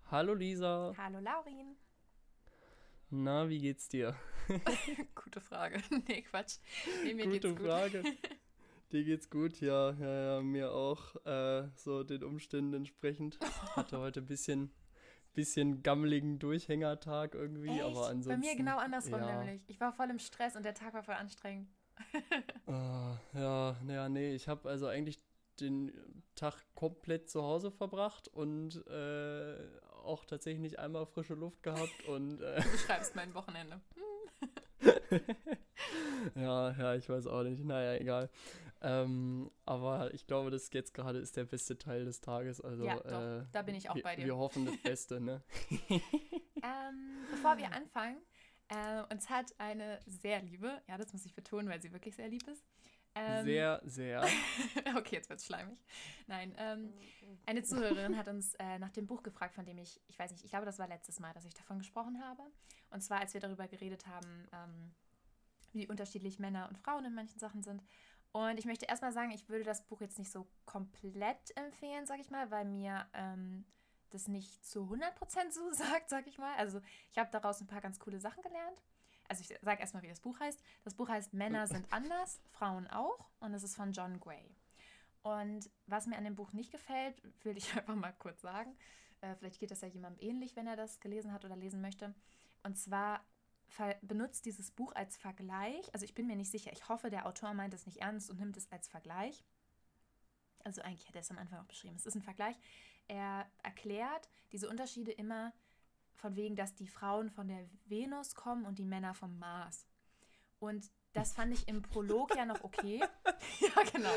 Hallo Lisa. Hallo Laurin. Na, wie geht's dir? Gute Frage. Nee, Quatsch. Nee, mir geht's Gute gut. Frage. Dir geht's gut? Ja, ja, ja, mir auch. So den Umständen entsprechend. Hatte heute ein bisschen gammeligen Durchhängertag irgendwie, aber Echt? Bei mir ansonsten, genau andersrum ja. nämlich. Ich war voll im Stress und der Tag war voll anstrengend. Ja, nee, ich habe also eigentlich den Tag komplett zu Hause verbracht und auch tatsächlich nicht einmal frische Luft gehabt und Du beschreibst mein Wochenende. ja, ich weiß auch nicht. Naja, egal. Aber ich glaube, das jetzt gerade ist der beste Teil des Tages. Ja, Also doch. Da bin ich auch bei dir. wir hoffen das Beste, ne? Bevor wir anfangen, uns hat eine sehr liebe, ja, das muss ich betonen, weil sie wirklich sehr lieb ist. Ähm, Sehr, sehr. okay, jetzt wird's schleimig. Nein, eine Zuhörerin hat uns nach dem Buch gefragt, von dem ich weiß nicht, ich glaube, das war letztes Mal, dass ich davon gesprochen habe. Und zwar, als wir darüber geredet haben, wie unterschiedlich Männer und Frauen in manchen Sachen sind. Und ich möchte erstmal sagen, ich würde das Buch jetzt nicht so komplett empfehlen, sag ich mal, weil mir das nicht zu 100% so sagt, sag ich mal. Also ich habe daraus ein paar ganz coole Sachen gelernt. Also ich sage erstmal, wie das Buch heißt. Das Buch heißt Männer sind anders, Frauen auch. Und es ist von John Gray. Und was mir an dem Buch nicht gefällt, will ich einfach mal kurz sagen. Vielleicht geht das ja jemandem ähnlich, wenn er das gelesen hat oder lesen möchte. Und zwar benutzt dieses Buch als Vergleich. Also ich bin mir nicht sicher. Ich hoffe, der Autor meint es nicht ernst und nimmt es als Vergleich. Also eigentlich hat er es am Anfang auch beschrieben. Es ist ein Vergleich. Er erklärt diese Unterschiede immer von wegen, dass die Frauen von der Venus kommen und die Männer vom Mars. Und das fand ich im Prolog ja noch okay. Ja, genau.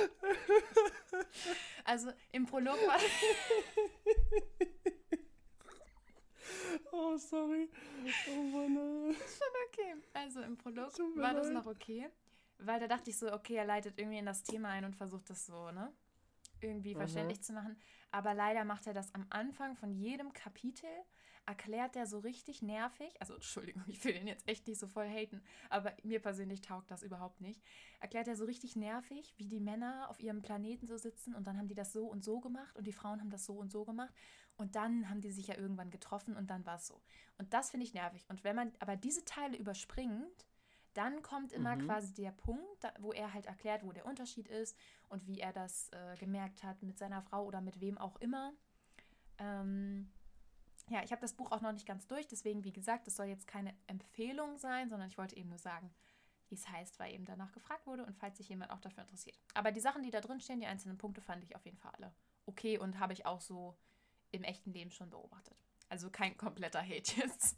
Also im Prolog war Oh, sorry. Oh Mann. das schon okay. Also im Prolog Tut mir war das noch leid. okay. Weil da dachte ich so, okay, er leitet irgendwie in das Thema ein und versucht das so, ne? Irgendwie Aha. verständlich zu machen. Aber leider macht er das am Anfang von jedem Kapitel, erklärt er so richtig nervig, also Entschuldigung, ich will den jetzt echt nicht so voll haten, aber mir persönlich taugt das überhaupt nicht, erklärt er so richtig nervig, wie die Männer auf ihrem Planeten so sitzen und dann haben die das so und so gemacht und die Frauen haben das so und so gemacht und dann haben die sich ja irgendwann getroffen und dann war es so. Und das finde ich nervig. Und wenn man aber diese Teile überspringt, dann kommt immer Mhm. quasi der Punkt, wo er halt erklärt, wo der Unterschied ist und wie er das gemerkt hat mit seiner Frau oder mit wem auch immer. Ähm, ja, ich habe das Buch auch noch nicht ganz durch, deswegen, wie gesagt, das soll jetzt keine Empfehlung sein, sondern ich wollte eben nur sagen, wie es heißt, weil eben danach gefragt wurde und falls sich jemand auch dafür interessiert. Aber die Sachen, die da drin stehen, die einzelnen Punkte, fand ich auf jeden Fall alle okay und habe ich auch so im echten Leben schon beobachtet. Also kein kompletter Hate jetzt.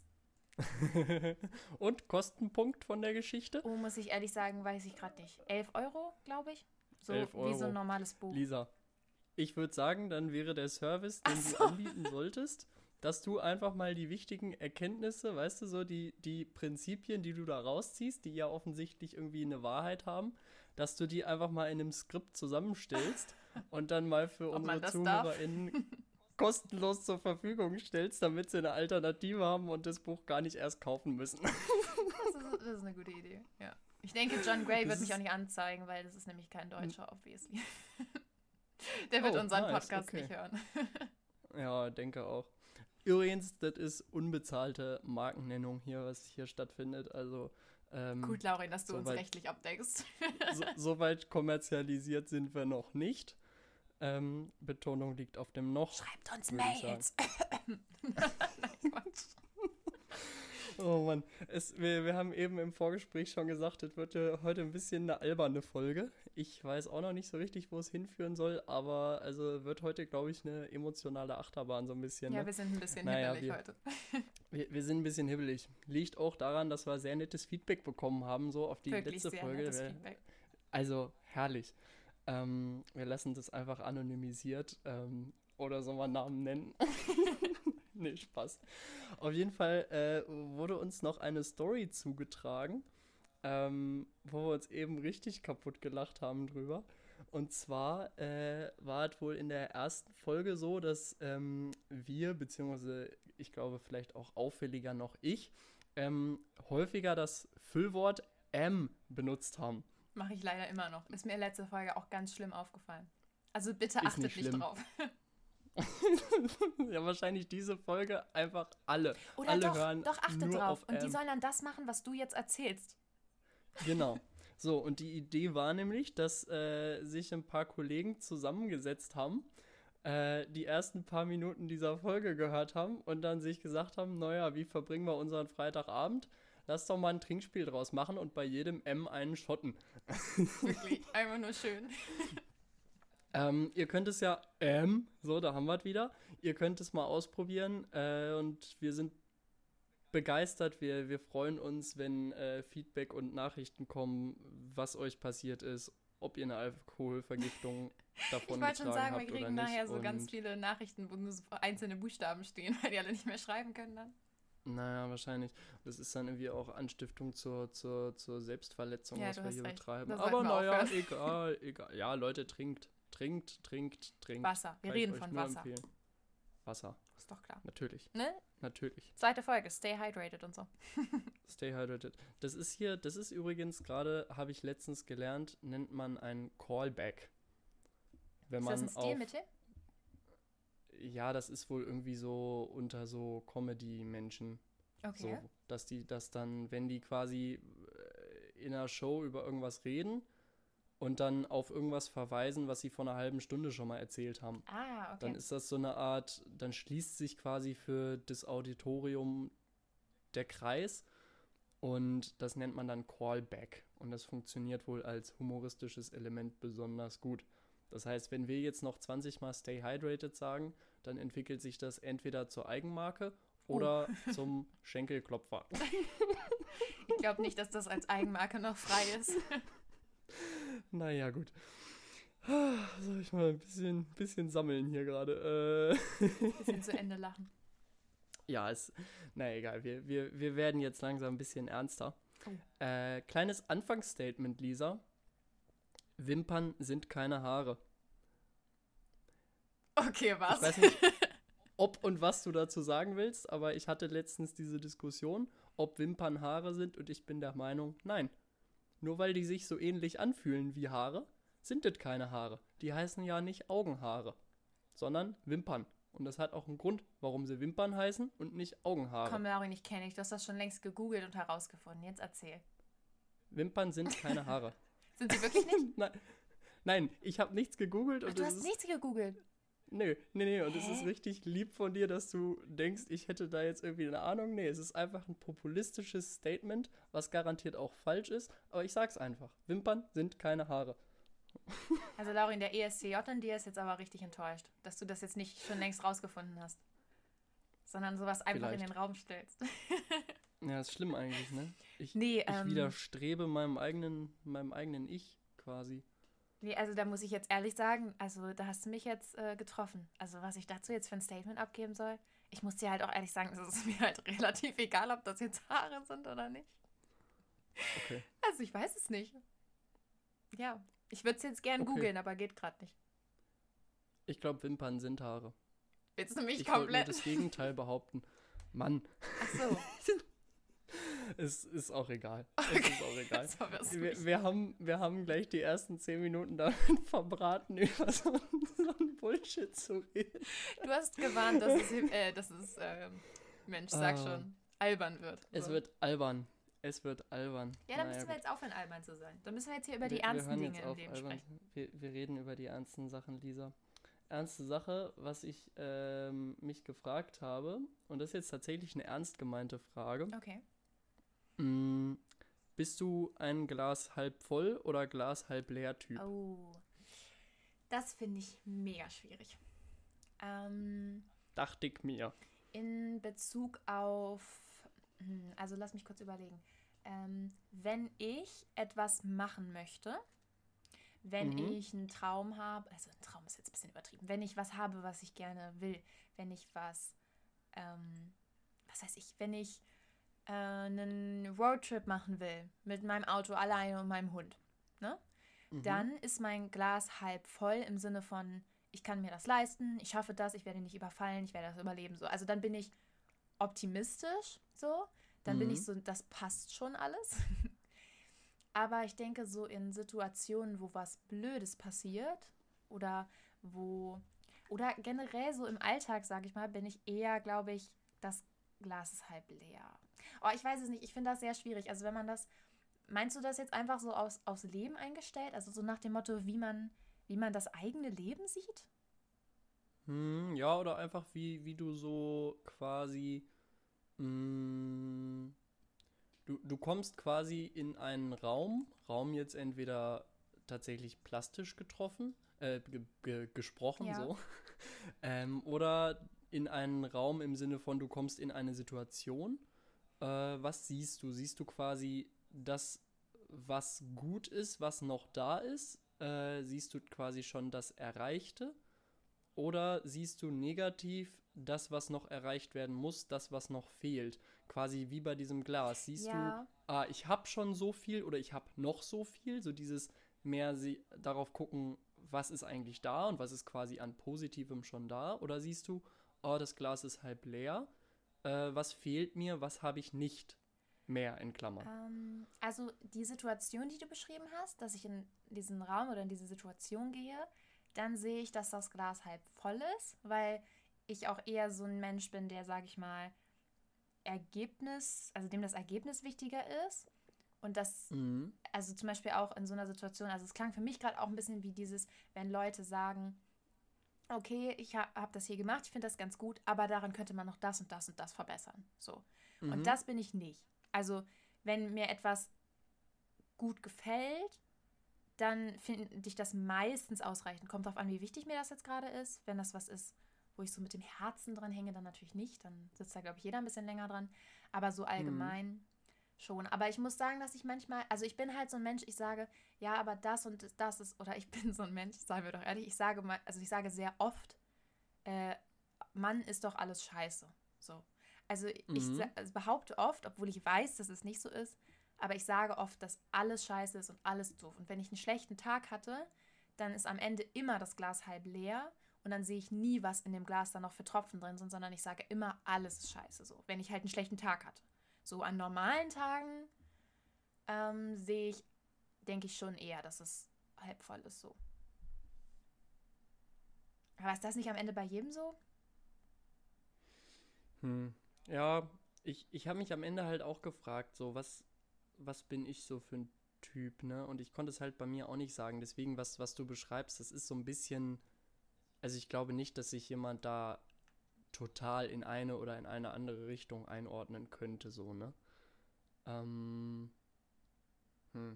Und Kostenpunkt von der Geschichte? Oh, muss ich ehrlich sagen, weiß ich gerade nicht. 11 Euro, glaube ich. So 11 wie so ein Euro. normales Buch. Lisa, ich würde sagen, dann wäre der Service, Ach den du so. anbieten solltest, dass du einfach mal die wichtigen Erkenntnisse, weißt du, so die Prinzipien, die du da rausziehst, die ja offensichtlich irgendwie eine Wahrheit haben, dass du die einfach mal in einem Skript zusammenstellst und dann mal für Ob man unsere das darf? ZuhörerInnen kostenlos zur Verfügung stellst, damit sie eine Alternative haben und das Buch gar nicht erst kaufen müssen. Das ist eine gute Idee, ja. Ich denke, John Gray Das wird mich auch ist. nicht anzeigen, weil das ist nämlich kein Deutscher, obviously. Der wird Oh, unseren nice, Podcast okay. nicht hören. Ja, denke auch. Übrigens, das ist unbezahlte Markennennung hier, was hier stattfindet. Also, Gut, ähm, Laurin, dass du uns soweit, rechtlich abdeckst. soweit kommerzialisiert sind wir noch nicht. Betonung liegt auf dem noch, Schreibt uns würde ich sagen. Mails. Nein, Quatsch. Oh Mann, wir haben eben im Vorgespräch schon gesagt, das wird ja heute ein bisschen eine alberne Folge. Ich weiß auch noch nicht so richtig, wo es hinführen soll, aber also wird heute, glaube ich, eine emotionale Achterbahn so ein bisschen, Ja, ne? wir sind ein bisschen Naja, hibbelig wir, heute. wir sind ein bisschen hibbelig. Liegt auch daran, dass wir sehr nettes Feedback bekommen haben, so auf die Wirklich letzte sehr nettes Folge. Feedback. Also herrlich. Wir lassen das einfach anonymisiert oder soll man Namen nennen? Nee, Spaß. Auf jeden Fall wurde uns noch eine Story zugetragen, wo wir uns eben richtig kaputt gelacht haben drüber. Und zwar war es wohl in der ersten Folge so, dass wir, beziehungsweise ich glaube vielleicht auch auffälliger noch ich, häufiger das Füllwort benutzt haben. Mache ich leider immer noch. Ist mir letzte Folge auch ganz schlimm aufgefallen. Also bitte Ist nicht achtet nicht schlimm. drauf. Ja, wahrscheinlich diese Folge einfach alle. Oder Alle doch, hören doch, achte nur drauf. auf Und die sollen dann das machen, was du jetzt erzählst. Genau. So, und die Idee war nämlich, dass sich ein paar Kollegen zusammengesetzt haben, die ersten paar Minuten dieser Folge gehört haben und dann sich gesagt haben, naja, wie verbringen wir unseren Freitagabend? Lass doch mal ein Trinkspiel draus machen und bei jedem M einen Schotten. Wirklich, einfach nur schön. Ihr könnt es ja, so, da haben wir es wieder. Ihr könnt es mal ausprobieren und wir sind begeistert. Wir freuen uns, wenn Feedback und Nachrichten kommen, was euch passiert ist, ob ihr eine Alkoholvergiftung davon Ich wollte schon getragen sagen, wir habt oder kriegen nicht. nachher so ganz Und, viele Nachrichten, wo nur so einzelne Buchstaben stehen, weil die alle nicht mehr schreiben können dann. naja, wahrscheinlich. Das ist dann irgendwie auch Anstiftung zur Selbstverletzung, Ja, was du wir hast hier recht. betreiben. Da Aber sollten wir naja, aufhören. egal. Ja, Leute, trinkt. Trinkt. Wasser. Wir Kann ich reden euch von nur Wasser. empfehlen. Wasser, Ist doch klar. natürlich. Ne? Natürlich. Zweite Folge, stay hydrated und so. Stay hydrated. Das ist übrigens gerade, habe ich letztens gelernt, nennt man ein Callback. Wenn Ist das ein man auf, Stilmittel? ja, das ist wohl irgendwie so unter so Comedy-Menschen. Okay. So, dass die das dann, wenn die quasi in einer Show über irgendwas reden und dann auf irgendwas verweisen, was sie vor einer halben Stunde schon mal erzählt haben. Ah, okay. Dann ist das so eine Art, dann schließt sich quasi für das Auditorium der Kreis und das nennt man dann Callback. Und das funktioniert wohl als humoristisches Element besonders gut. Das heißt, wenn wir jetzt noch 20 Mal Stay Hydrated sagen, dann entwickelt sich das entweder zur Eigenmarke oder zum Schenkelklopfer. Ich glaube nicht, dass das als Eigenmarke noch frei ist. Naja, gut. Soll ich mal ein bisschen sammeln hier gerade? Bisschen zu Ende lachen. Ja, na egal, wir werden jetzt langsam ein bisschen ernster. Oh. Kleines Anfangsstatement, Lisa. Wimpern sind keine Haare. Okay, was? Ich weiß nicht, ob und was du dazu sagen willst, aber ich hatte letztens diese Diskussion, ob Wimpern Haare sind und ich bin der Meinung, nein. Nur weil die sich so ähnlich anfühlen wie Haare, sind das keine Haare. Die heißen ja nicht Augenhaare, sondern Wimpern. Und das hat auch einen Grund, warum sie Wimpern heißen und nicht Augenhaare. Komm, Laurin, ich kenne dich. Du hast das schon längst gegoogelt und herausgefunden. Jetzt erzähl. Wimpern sind keine Haare. Sind sie wirklich nicht? Nein, ich habe nichts gegoogelt. Ach, Und du hast nichts gegoogelt. Nee. Und es ist richtig lieb von dir, dass du denkst, ich hätte da jetzt irgendwie eine Ahnung. Nee, es ist einfach ein populistisches Statement, was garantiert auch falsch ist. Aber ich sag's einfach. Wimpern sind keine Haare. Also Laurin, der ESCJ in dir ist jetzt aber richtig enttäuscht, dass du das jetzt nicht schon längst rausgefunden hast. Sondern sowas einfach in den Raum stellst. Ja, ist schlimm eigentlich, ne? Ich Nee, widerstrebe meinem eigenen Ich quasi. Nee, also da muss ich jetzt ehrlich sagen, also da hast du mich jetzt getroffen. Also was ich dazu jetzt für ein Statement abgeben soll, ich muss dir halt auch ehrlich sagen, es ist mir halt relativ egal, ob das jetzt Haare sind oder nicht. Okay. Also ich weiß es nicht. Ja, ich würde es jetzt gern googeln, aber geht gerade nicht. Ich glaube, Wimpern sind Haare. Willst du mich Ich wollte nur komplett... das Gegenteil behaupten. Mann. Ach so. Es ist auch egal. Okay. Es ist auch egal. So wirst du Wir haben gleich die ersten 10 Minuten damit verbraten, über so einen Bullshit zu reden. Du hast gewarnt, dass es Mensch, sag schon, albern wird. Es So. wird albern. Ja, dann müssen wir jetzt aufhören, albern zu sein. Dann müssen wir jetzt hier über die Wir ernsten hören Dinge jetzt im auf, Leben albern. sprechen. Wir reden über die ernsten Sachen, Lisa. Ernste Sache, was ich mich gefragt habe, und das ist jetzt tatsächlich eine ernst gemeinte Frage. Okay. Bist du ein Glas halb voll oder Glas halb leer Typ? Oh, das finde ich mega schwierig. Dachte ich mir. In Bezug auf, also lass mich kurz überlegen. Wenn ich etwas machen möchte, wenn ich einen Traum habe, also ein Traum ist jetzt ein bisschen übertrieben, wenn ich was habe, was ich gerne will, wenn ich wenn ich einen Roadtrip machen will mit meinem Auto alleine und meinem Hund, ne? Dann ist mein Glas halb voll im Sinne von, ich kann mir das leisten, ich schaffe das, ich werde nicht überfallen, ich werde das überleben. So. Also dann bin ich optimistisch, so. Dann bin ich so, das passt schon alles. Aber ich denke, so in Situationen, wo was Blödes passiert oder Oder generell so im Alltag, sage ich mal, bin ich eher, glaube ich, das Glas ist halb leer. Oh, ich weiß es nicht. Ich finde das sehr schwierig. Also wenn man das, meinst du das jetzt einfach so aufs Leben eingestellt? Also so nach dem Motto, wie man das eigene Leben sieht? Ja, oder einfach wie du so quasi, mh, du kommst quasi in einen Raum jetzt entweder tatsächlich plastisch getroffen, gesprochen Ja. so, oder in einen Raum im Sinne von, du kommst in eine Situation. Was siehst du? Siehst du quasi das, was gut ist, was noch da ist? Siehst du quasi schon das Erreichte? Oder siehst du negativ das, was noch erreicht werden muss, das, was noch fehlt? Quasi wie bei diesem Glas. Siehst du, Ja. ich habe schon so viel oder ich habe noch so viel? So dieses mehr darauf gucken, was ist eigentlich da und was ist quasi an Positivem schon da? Oder siehst du, das Glas ist halb leer, was fehlt mir, was habe ich nicht mehr in Klammern? Also die Situation, die du beschrieben hast, dass ich in diesen Raum oder in diese Situation gehe, dann sehe ich, dass das Glas halb voll ist, weil ich auch eher so ein Mensch bin, der, sage ich mal, also dem das Ergebnis wichtiger ist. Und das, Mhm. also zum Beispiel auch in so einer Situation, also es klang für mich gerade auch ein bisschen wie dieses, wenn Leute sagen, okay, ich hab das hier gemacht, ich finde das ganz gut, aber daran könnte man noch das und das und das verbessern. So. Und Mhm. das bin ich nicht. Also, wenn mir etwas gut gefällt, dann finde ich das meistens ausreichend. Kommt drauf an, wie wichtig mir das jetzt gerade ist. Wenn das was ist, wo ich so mit dem Herzen dran hänge, dann natürlich nicht. Dann sitzt da, glaube ich, jeder ein bisschen länger dran. Aber so Mhm. allgemein schon. Aber ich muss sagen, dass ich manchmal, also ich bin halt so ein Mensch, ich sage, ja, aber das und das ist, oder ich bin so ein Mensch, seien wir doch ehrlich, ich sage mal, also ich sage sehr oft, äh, Mann, ist doch alles scheiße. So. Also Mhm. also behaupte oft, obwohl ich weiß, dass es nicht so ist, aber ich sage oft, dass alles scheiße ist und alles doof. Und wenn ich einen schlechten Tag hatte, dann ist am Ende immer das Glas halb leer und dann sehe ich nie, was in dem Glas da noch für Tropfen drin sind, sondern ich sage immer, alles ist scheiße so, wenn ich halt einen schlechten Tag hatte. So an normalen Tagen sehe ich, denke ich schon eher, dass es halb voll ist so. Aber ist das nicht am Ende bei jedem so? Hm. Ja, ich habe mich am Ende halt auch gefragt, so, was bin ich so für ein Typ, ne? Und ich konnte es halt bei mir auch nicht sagen. Deswegen, was du beschreibst, das ist so ein bisschen, also ich glaube nicht, dass sich jemand da total in eine oder in eine andere Richtung einordnen könnte, so, ne? Ähm, hm.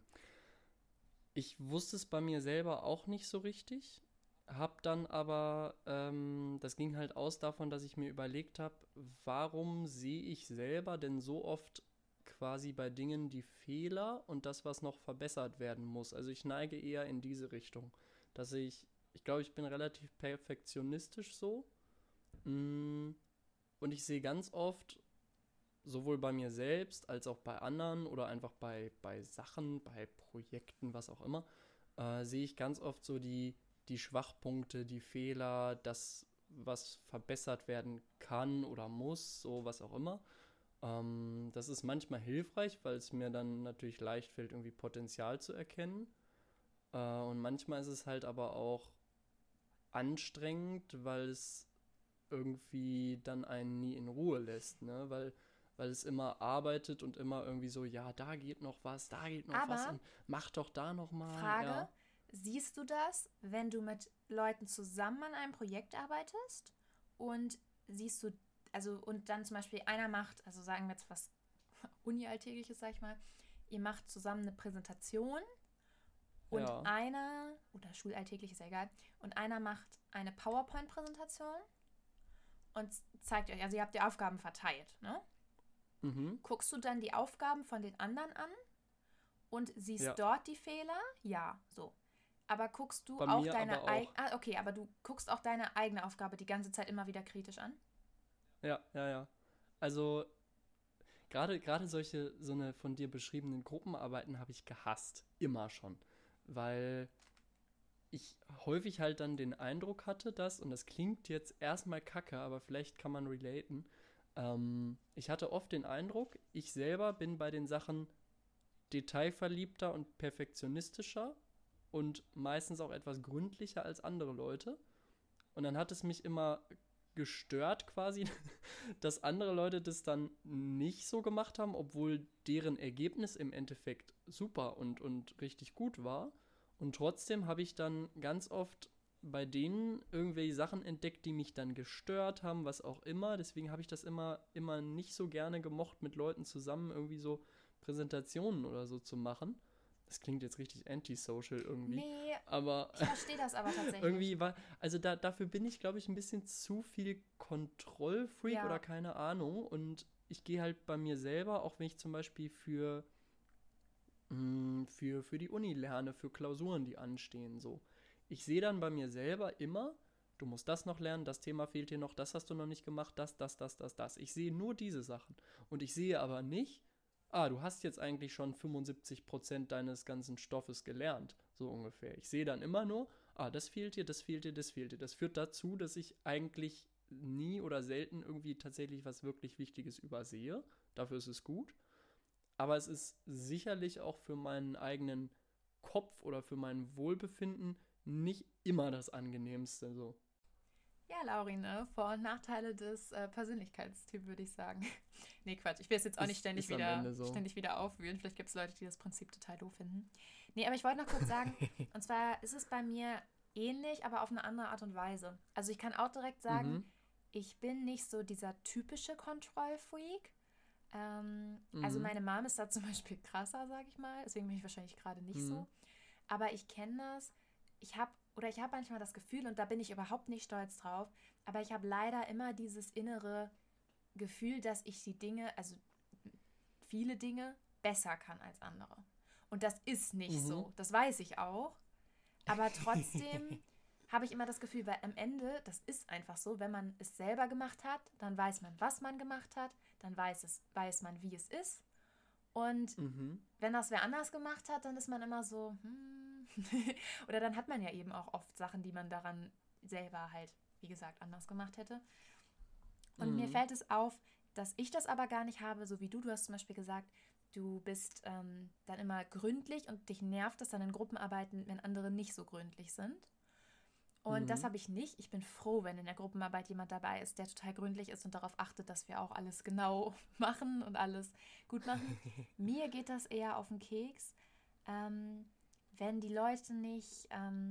Ich wusste es bei mir selber auch nicht so richtig, hab dann aber, das ging halt aus davon, dass ich mir überlegt habe, warum sehe ich selber denn so oft quasi bei Dingen die Fehler und das, was noch verbessert werden muss. Also ich neige eher in diese Richtung, dass ich glaube, ich bin relativ perfektionistisch so. Mm, Und ich sehe ganz oft, sowohl bei mir selbst als auch bei anderen oder einfach bei Sachen, bei Projekten, was auch immer, sehe ich ganz oft so die Schwachpunkte, die Fehler, das, was verbessert werden kann oder muss, so was auch immer. Das ist manchmal hilfreich, weil es mir dann natürlich leicht fällt, irgendwie Potenzial zu erkennen. Und manchmal ist es halt aber auch anstrengend, weil es irgendwie dann einen nie in Ruhe lässt, ne? Weil es immer arbeitet und immer irgendwie so, ja, da geht noch was Aber und mach doch da noch mal, Frage, ja. siehst du das, wenn du mit Leuten zusammen an einem Projekt arbeitest und siehst du, also und dann zum Beispiel einer macht, also sagen wir jetzt was Uni-Alltägliches, sag ich mal, ihr macht zusammen eine Präsentation und Ja. einer, oder Schulalltäglich ist ja egal, und einer macht eine PowerPoint-Präsentation und zeigt euch, also ihr habt die Aufgaben verteilt, ne? Mhm. Guckst du dann die Aufgaben von den anderen an und Ja. siehst dort die Fehler? Ja, so. Aber guckst du Bei auch mir deine aber auch. eigene, okay, aber du guckst auch deine eigene Aufgabe die ganze Zeit immer wieder kritisch an? Ja, ja, ja. Also gerade so eine von dir beschriebenen Gruppenarbeiten habe ich gehasst. Immer schon. Weil ich häufig halt dann den Eindruck hatte, dass, und das klingt jetzt erstmal kacke, aber vielleicht kann man relaten, ich hatte oft den Eindruck, ich selber bin bei den Sachen detailverliebter und perfektionistischer und meistens auch etwas gründlicher als andere Leute. Und dann hat es mich immer gestört quasi, dass andere Leute das dann nicht so gemacht haben, obwohl deren Ergebnis im Endeffekt super und richtig gut war. Und trotzdem habe ich dann ganz oft bei denen irgendwelche Sachen entdeckt, die mich dann gestört haben, was auch immer. Deswegen habe ich das immer nicht so gerne gemocht, mit Leuten zusammen irgendwie so Präsentationen oder so zu machen. Das klingt jetzt richtig antisocial irgendwie. Nee, aber ich verstehe das aber tatsächlich. irgendwie war, also dafür bin ich, glaube ich, ein bisschen zu viel Kontrollfreak Ja. oder keine Ahnung. Und ich gehe halt bei mir selber, auch wenn ich zum Beispiel für die Uni lerne, für Klausuren, die anstehen, so. Ich sehe dann bei mir selber immer, du musst das noch lernen, das Thema fehlt dir noch, das hast du noch nicht gemacht, das. Ich sehe nur diese Sachen. Und ich sehe aber nicht, du hast jetzt eigentlich schon 75% deines ganzen Stoffes gelernt, so ungefähr. Ich sehe dann immer nur, das fehlt dir, das fehlt dir, das fehlt dir. Das führt dazu, dass ich eigentlich nie oder selten irgendwie tatsächlich was wirklich Wichtiges übersehe. Dafür ist es gut. Aber es ist sicherlich auch für meinen eigenen Kopf oder für mein Wohlbefinden nicht immer das Angenehmste so. Ja, Lauri, ne? Vor- und Nachteile des Persönlichkeitstyps, würde ich sagen. Nee, Quatsch. Ich will es jetzt auch nicht ständig wieder aufwühlen. Vielleicht gibt es Leute, die das Prinzip total doof finden. Nee, aber ich wollte noch kurz sagen, und zwar ist es bei mir ähnlich, aber auf eine andere Art und Weise. Also ich kann auch direkt sagen, ich bin nicht so dieser typische Kontrollfreak. Also meine Mom ist da zum Beispiel krasser, sag ich mal. Deswegen bin ich wahrscheinlich gerade nicht so. Aber ich kenne das. Ich habe manchmal das Gefühl, und da bin ich überhaupt nicht stolz drauf, aber ich habe leider immer dieses innere Gefühl, dass ich die Dinge, also viele Dinge, besser kann als andere. Und das ist nicht so. Das weiß ich auch. Aber trotzdem habe ich immer das Gefühl, weil am Ende, das ist einfach so, wenn man es selber gemacht hat, dann weiß man, was man gemacht hat, dann weiß man, wie es ist. Und wenn das wer anders gemacht hat, dann ist man immer so, oder dann hat man ja eben auch oft Sachen, die man daran selber halt, wie gesagt, anders gemacht hätte. Und mir fällt es auf, dass ich das aber gar nicht habe, so wie du hast zum Beispiel gesagt, du bist dann immer gründlich und dich nervt es dann in Gruppenarbeiten, wenn andere nicht so gründlich sind. Und das habe ich nicht. Ich bin froh, wenn in der Gruppenarbeit jemand dabei ist, der total gründlich ist und darauf achtet, dass wir auch alles genau machen und alles gut machen. Mir geht das eher auf den Keks, wenn die Leute nicht...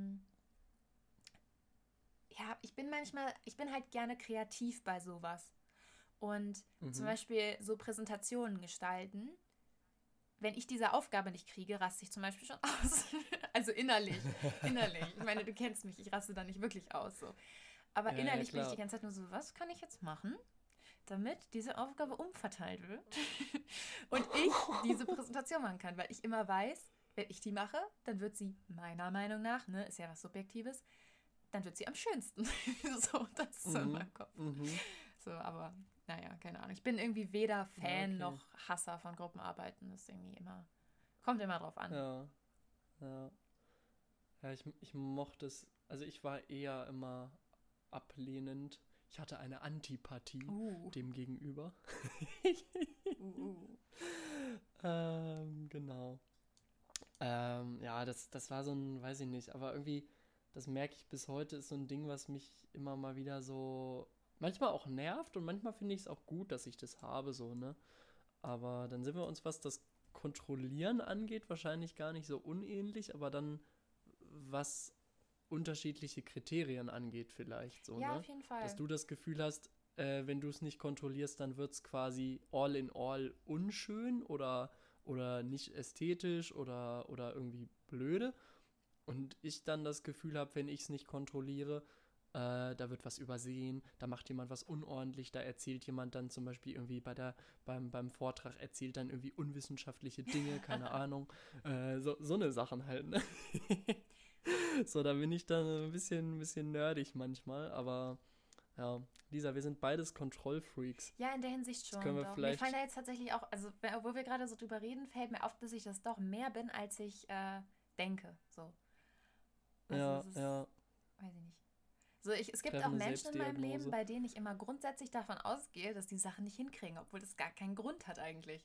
ich bin halt gerne kreativ bei sowas. Und zum Beispiel so Präsentationen gestalten. Wenn ich diese Aufgabe nicht kriege, raste ich zum Beispiel schon aus. Also innerlich. Ich meine, du kennst mich, ich raste da nicht wirklich aus. So. Aber Ja, innerlich bin ich klar. die ganze Zeit nur so, was kann ich jetzt machen, damit diese Aufgabe umverteilt wird und ich diese Präsentation machen kann. Weil ich immer weiß, wenn ich die mache, dann wird sie meiner Meinung nach, ne, ist ja was Subjektives, dann wird sie am schönsten. So, das ist so in meinem Kopf. So, aber naja, keine Ahnung. Ich bin irgendwie weder Fan noch Hasser von Gruppenarbeiten. Das ist irgendwie kommt immer drauf an. Ja, ich mochte es, also ich war eher immer ablehnend. Ich hatte eine Antipathie dem gegenüber. Genau. Ja, das war so ein, weiß ich nicht, aber irgendwie, das merke ich bis heute, ist so ein Ding, was mich immer mal wieder so manchmal auch nervt und manchmal finde ich es auch gut, dass ich das habe, so, ne? Aber dann sind wir uns, was das Kontrollieren angeht, wahrscheinlich gar nicht so unähnlich, aber dann, was unterschiedliche Kriterien angeht vielleicht, so, Ja, ne? auf jeden Fall. Dass du das Gefühl hast, wenn du es nicht kontrollierst, dann wird es quasi all in all unschön oder nicht ästhetisch oder irgendwie blöde. Und ich dann das Gefühl habe, wenn ich es nicht kontrolliere, da wird was übersehen, da macht jemand was unordentlich, da erzählt jemand dann zum Beispiel irgendwie beim Vortrag erzählt dann irgendwie unwissenschaftliche Dinge, keine Ahnung. So eine Sachen halt, ne? So, da bin ich dann ein bisschen nerdig manchmal, aber ja, Lisa, wir sind beides Kontrollfreaks. Ja, in der Hinsicht schon. Können wir Doch. vielleicht... Mir fallen da jetzt tatsächlich auch, also obwohl wir gerade so drüber reden, fällt mir auf, dass ich das doch mehr bin, als ich denke. So. Also Ja, es ist, ja. weiß ich nicht. So, es gibt auch Treffende Menschen in meinem Leben, Selbstdiagnose. bei denen ich immer grundsätzlich davon ausgehe, dass die Sachen nicht hinkriegen, obwohl das gar keinen Grund hat eigentlich.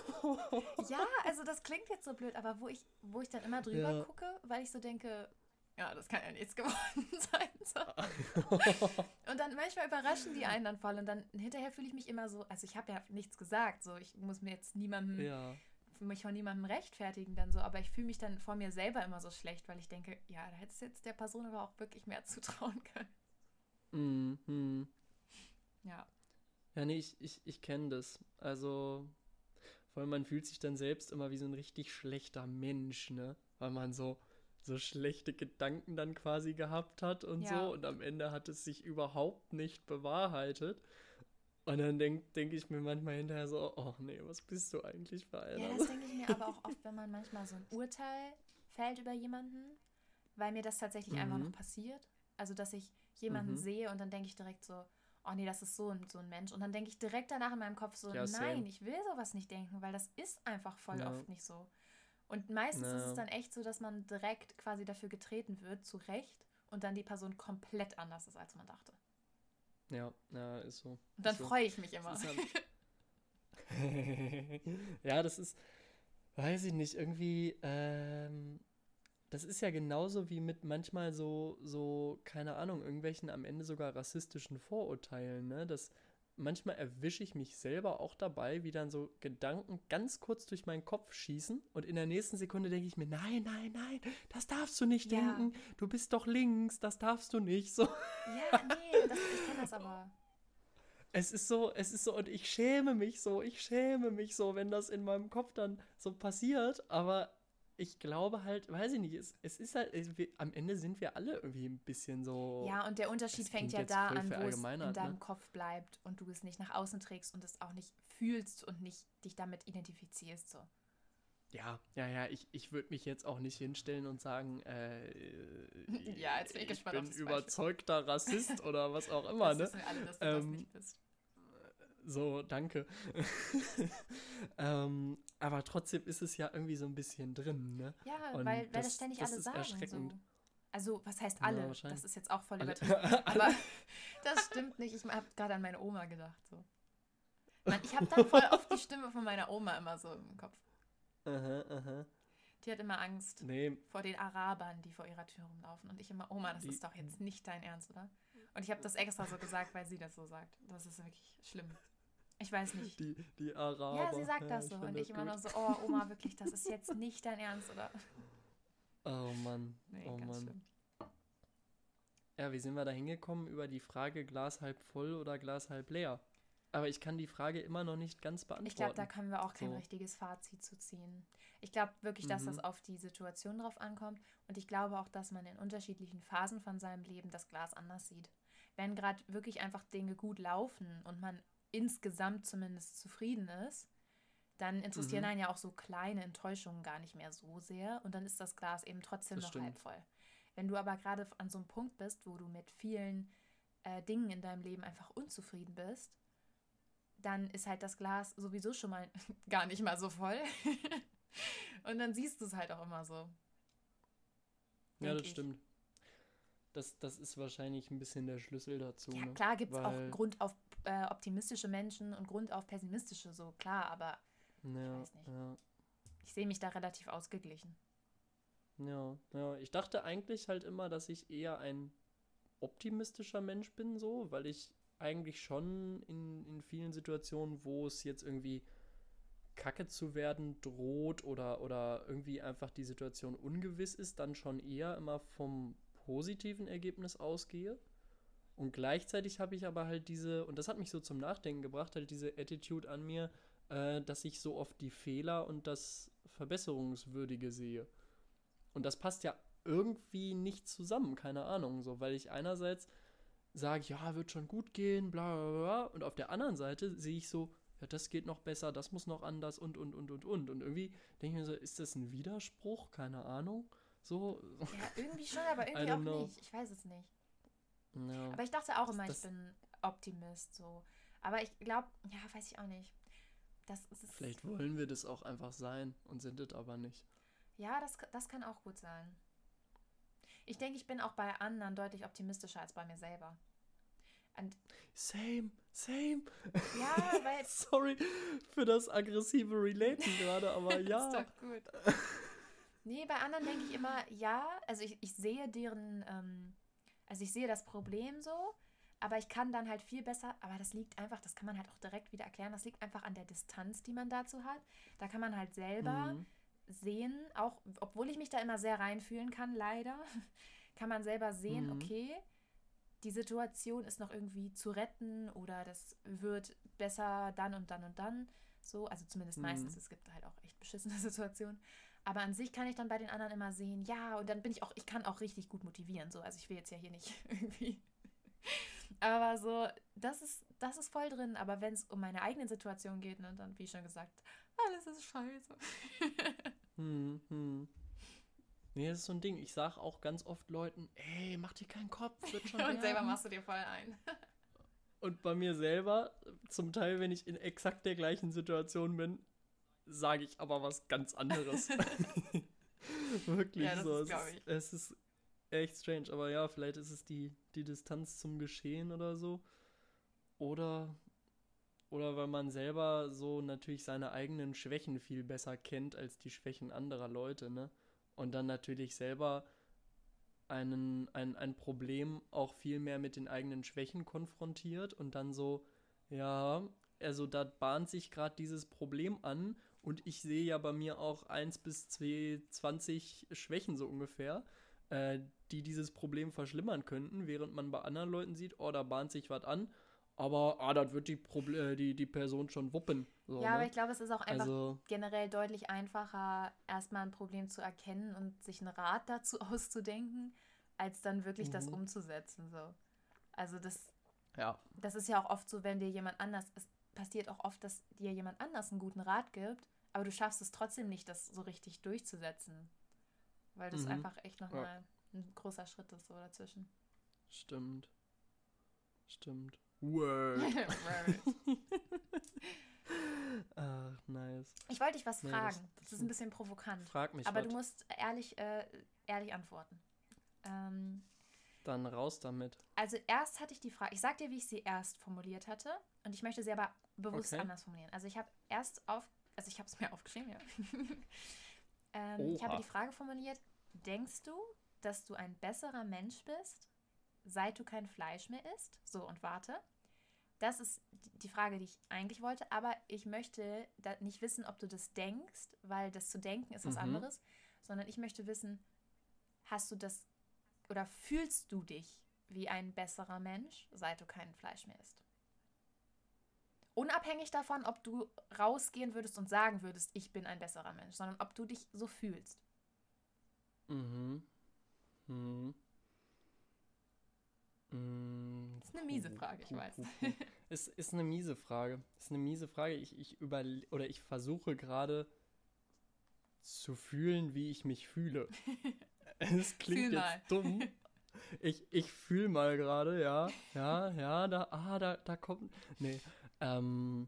Ja, also das klingt jetzt so blöd, aber wo ich dann immer drüber gucke, weil ich so denke, ja, das kann ja nichts geworden sein. So. Und dann manchmal überraschen die einen dann voll und dann hinterher fühle ich mich immer so, also ich habe ja nichts gesagt, so ich muss mir jetzt mich von niemandem rechtfertigen dann so, aber ich fühle mich dann vor mir selber immer so schlecht, weil ich denke, ja, da hättest du jetzt der Person aber auch wirklich mehr zutrauen können. Mhm. Ja. Ja, nee, ich kenne das. Also, vor allem man fühlt sich dann selbst immer wie so ein richtig schlechter Mensch, ne? Weil man so schlechte Gedanken dann quasi gehabt hat und Ja. so und am Ende hat es sich überhaupt nicht bewahrheitet. Und dann denk ich mir manchmal hinterher so, oh nee, was bist du eigentlich für Ja, einer? das denke ich mir aber auch oft, wenn man manchmal so ein Urteil fällt über jemanden, weil mir das tatsächlich einfach noch Mhm, passiert. Also, dass ich jemanden mhm. sehe und dann denke ich direkt so, oh nee, das ist so ein Mensch. Und dann denke ich direkt danach in meinem Kopf so, Ja, nein, same. ich will sowas nicht denken, weil das ist einfach voll Ja, oft nicht so. Und meistens ist es na, dann echt so, dass man direkt quasi dafür getreten wird, zu Recht, und dann die Person komplett anders ist, als man dachte. ja, ist so. Und dann Ist so. freue ich mich Es immer. ist halt. Ja, das ist, weiß ich nicht, irgendwie, das ist ja genauso wie mit manchmal so, keine Ahnung, irgendwelchen am Ende sogar rassistischen Vorurteilen, ne? Manchmal erwische ich mich selber auch dabei, wie dann so Gedanken ganz kurz durch meinen Kopf schießen und in der nächsten Sekunde denke ich mir, nein, nein, nein, das darfst du nicht Ja, denken, du bist doch links, das darfst du nicht, so. ja, nee, ich kenne das aber. Es ist so, und ich schäme mich so, wenn das in meinem Kopf dann so passiert, aber ich glaube halt, weiß ich nicht, es ist halt, am Ende sind wir alle irgendwie ein bisschen so, Ja, und der Unterschied es fängt klingt ja jetzt da voll an, wo es in verallgemeinert, ne? deinem Kopf bleibt und du es nicht nach außen trägst und es auch nicht fühlst und nicht dich damit identifizierst. So. Ja, ich würde mich jetzt auch nicht hinstellen und sagen, Ja, jetzt bin ich ich gespannt auf bin das Beispiel. überzeugter Rassist oder was auch immer, Das ne? wissen wir alle, dass du das Ähm, nicht bist. So, danke. Aber trotzdem ist es ja irgendwie so ein bisschen drin, ne? Ja, Und weil das ständig das alle ist sagen. erschreckend. So. Also, was heißt Ja, alle? Das wahrscheinlich. ist jetzt auch voll Alle, übertrieben. Aber alle. das stimmt nicht. Ich habe gerade an meine Oma gedacht. So. Mann, ich habe dann voll oft die Stimme von meiner Oma immer so im Kopf. Aha, aha. Die hat immer Angst Nee, vor den Arabern, die vor ihrer Tür rumlaufen. Und ich immer, Oma, das die, ist doch jetzt nicht dein Ernst, oder? Und ich habe das extra so gesagt, weil sie das so sagt. Das ist wirklich schlimm. Ich weiß nicht. die Ja, sie Araber. sagt Ja, das so. ich Und finde ich das immer nur gut. so, oh, Oma, wirklich, das ist jetzt nicht dein Ernst, oder? Oh Mann, Nee, oh ganz Mann. schlimm. Ja, wie sind wir da hingekommen über die Frage Glas halb voll oder Glas halb leer? Aber ich kann die Frage immer noch nicht ganz Ich glaube, da beantworten. können wir auch kein So. richtiges Fazit zu ziehen. Ich glaube wirklich, dass das Mhm, auf die Situation drauf ankommt. Und ich glaube auch, dass man in unterschiedlichen Phasen von seinem Leben das Glas anders sieht. Wenn gerade wirklich einfach Dinge gut laufen und man insgesamt zumindest zufrieden ist, dann interessieren mhm, einen ja auch so kleine Enttäuschungen gar nicht mehr so sehr. Und dann ist das Glas eben trotzdem das noch halb stimmt. voll. Wenn du aber gerade an so einem Punkt bist, wo du mit vielen Dingen in deinem Leben einfach unzufrieden bist, dann ist halt das Glas sowieso schon mal gar nicht mal so voll. Und dann siehst du es halt auch immer so, Ja, denke das ich. stimmt. Das ist wahrscheinlich ein bisschen der Schlüssel dazu, Ja, ne? klar gibt es auch Weil, Grund auf optimistische Menschen und Grund auf pessimistische, so klar, aber ich ja, weiß nicht. ja, Ich sehe mich da relativ ausgeglichen. ja. Ich dachte eigentlich halt immer, dass ich eher ein optimistischer Mensch bin, so, weil ich eigentlich schon in vielen Situationen, wo es jetzt irgendwie kacke zu werden droht oder irgendwie einfach die Situation ungewiss ist, dann schon eher immer vom positiven Ergebnis ausgehe. Und gleichzeitig habe ich aber halt und das hat mich so zum Nachdenken gebracht, halt diese Attitude an mir, dass ich so oft die Fehler und das Verbesserungswürdige sehe. Und das passt ja irgendwie nicht zusammen, keine Ahnung, so, weil ich einerseits sage, ja, wird schon gut gehen, bla bla bla, und auf der anderen Seite sehe ich so, ja, das geht noch besser, das muss noch anders und. Und irgendwie denke ich mir so, ist das ein Widerspruch? Keine Ahnung. So, Ja, irgendwie schon, aber I irgendwie don't auch know. nicht. Ich weiß es nicht. Ja, Aber ich dachte auch das, immer, ich das, bin Optimist, so. Aber ich glaube, ja, weiß ich auch nicht. Das ist es. vielleicht wollen wir das auch einfach sein und sind es aber nicht. Ja, das kann auch gut sein. Ich denke, ich bin auch bei anderen deutlich optimistischer als bei mir selber. Und Same. ja, weil. Sorry für das aggressive Relaten gerade, aber Ist ja. doch gut. Nee, bei anderen denke ich immer, ja, also ich sehe also ich sehe das Problem so, aber ich kann dann halt viel besser, aber das liegt einfach, das kann man halt auch direkt wieder erklären, das liegt einfach an der Distanz, die man dazu hat. Da kann man halt selber Mhm. sehen, auch obwohl ich mich da immer sehr reinfühlen kann, leider, kann man selber sehen, Mhm. okay, die Situation ist noch irgendwie zu retten oder das wird besser dann und dann und dann. So, also zumindest meistens, Mhm. es gibt halt auch echt beschissene Situationen. Aber an sich kann ich dann bei den anderen immer sehen, ja, und dann bin ich kann auch richtig gut motivieren. So, also ich will jetzt ja hier nicht irgendwie. Aber so, das ist voll drin. Aber wenn es um meine eigene Situation geht, ne, dann, wie schon gesagt, alles ist scheiße. Mhm. Mhm. Nee, das ist so ein Ding. Ich sag auch ganz oft Leuten, ey, mach dir keinen Kopf, wird schon Und selber werden. machst du dir voll ein. Und bei mir selber, zum Teil, wenn ich in exakt der gleichen Situation bin, sage ich aber was ganz anderes. Wirklich Ja, das so. ist, Es glaube ist, ich. es ist echt strange. Aber ja, vielleicht ist es die Distanz zum Geschehen oder so. Oder, oder weil man selber so natürlich seine eigenen Schwächen viel besser kennt als die Schwächen anderer Leute, ne? Und dann natürlich selber ein Problem auch viel mehr mit den eigenen Schwächen konfrontiert und dann so, ja, also da bahnt sich gerade dieses Problem an und ich sehe ja bei mir auch 1 bis 20 Schwächen so ungefähr, äh, die dieses Problem verschlimmern könnten, während man bei anderen Leuten sieht, oh, da bahnt sich was an, aber das wird die Person schon wuppen, so, Ja, aber ne? ich glaube, es ist auch einfach Also, generell deutlich einfacher, erstmal ein Problem zu erkennen und sich einen Rat dazu auszudenken, als dann wirklich das mhm. umzusetzen. So. Also Ja. das ist ja auch oft so, wenn dir jemand anders, es passiert auch oft, dass dir jemand anders einen guten Rat gibt, aber du schaffst es trotzdem nicht, das so richtig durchzusetzen, weil das Mhm. einfach echt Ja, nochmal ein großer Schritt ist so dazwischen. stimmt. Stimmt. Word. Right. Ach, nice. Ich wollte dich was Nee, fragen. Das das ist ein bisschen provokant. frag mich Aber du was. musst ehrlich antworten. Ähm, Dann raus damit. also erst hatte ich die Frage, ich sag dir, wie ich sie erst formuliert hatte. Und ich möchte sie aber bewusst Okay. anders formulieren. Also also ich habe es mir aufgeschrieben, ja. Ich habe die Oha. Frage formuliert, denkst du, dass du ein besserer Mensch bist, seit du kein Fleisch mehr isst? So, und warte. Das ist die Frage, die ich eigentlich wollte, aber ich möchte nicht wissen, ob du das denkst, weil das zu denken ist was Mhm. anderes, sondern ich möchte wissen, hast du das oder fühlst du dich wie ein besserer Mensch, seit du kein Fleisch mehr isst? Unabhängig davon, ob du rausgehen würdest und sagen würdest, ich bin ein besserer Mensch, sondern ob du dich so fühlst. Mhm. Mhm. Das ist eine miese Frage, ich weiß. Puh. Ist eine miese Frage. Ist eine miese Frage. Ich versuche gerade zu fühlen, wie ich mich fühle. Es Fühl klingt jetzt mal. dumm. Ich fühle mal gerade, ja. Ja, ja, da kommt. Nee. Ähm,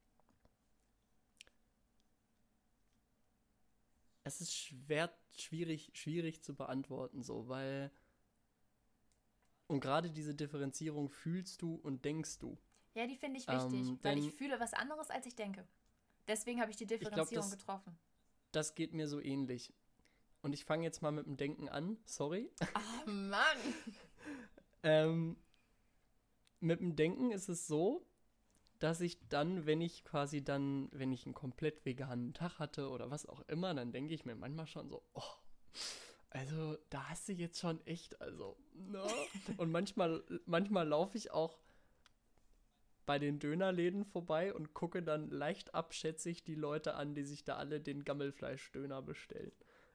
Es ist schwierig zu beantworten, so, weil. Und gerade diese Differenzierung fühlst du und denkst du. Ja, die finde ich wichtig, weil ich Denn fühle was anderes, als ich denke. Deswegen habe ich die ich glaube, Differenzierung getroffen. das geht mir so ähnlich. Und ich fange jetzt mal mit dem Denken an, sorry. Oh Mann! ähm, mit dem Denken ist es so, dass ich dann, wenn ich einen komplett veganen Tag hatte oder was auch immer, dann denke ich mir manchmal schon so, oh, also da hast du jetzt schon echt, also, ne? Und manchmal laufe ich auch bei den Dönerläden vorbei und gucke dann leicht abschätzig die Leute an, die sich da alle den Gammelfleischdöner bestellen.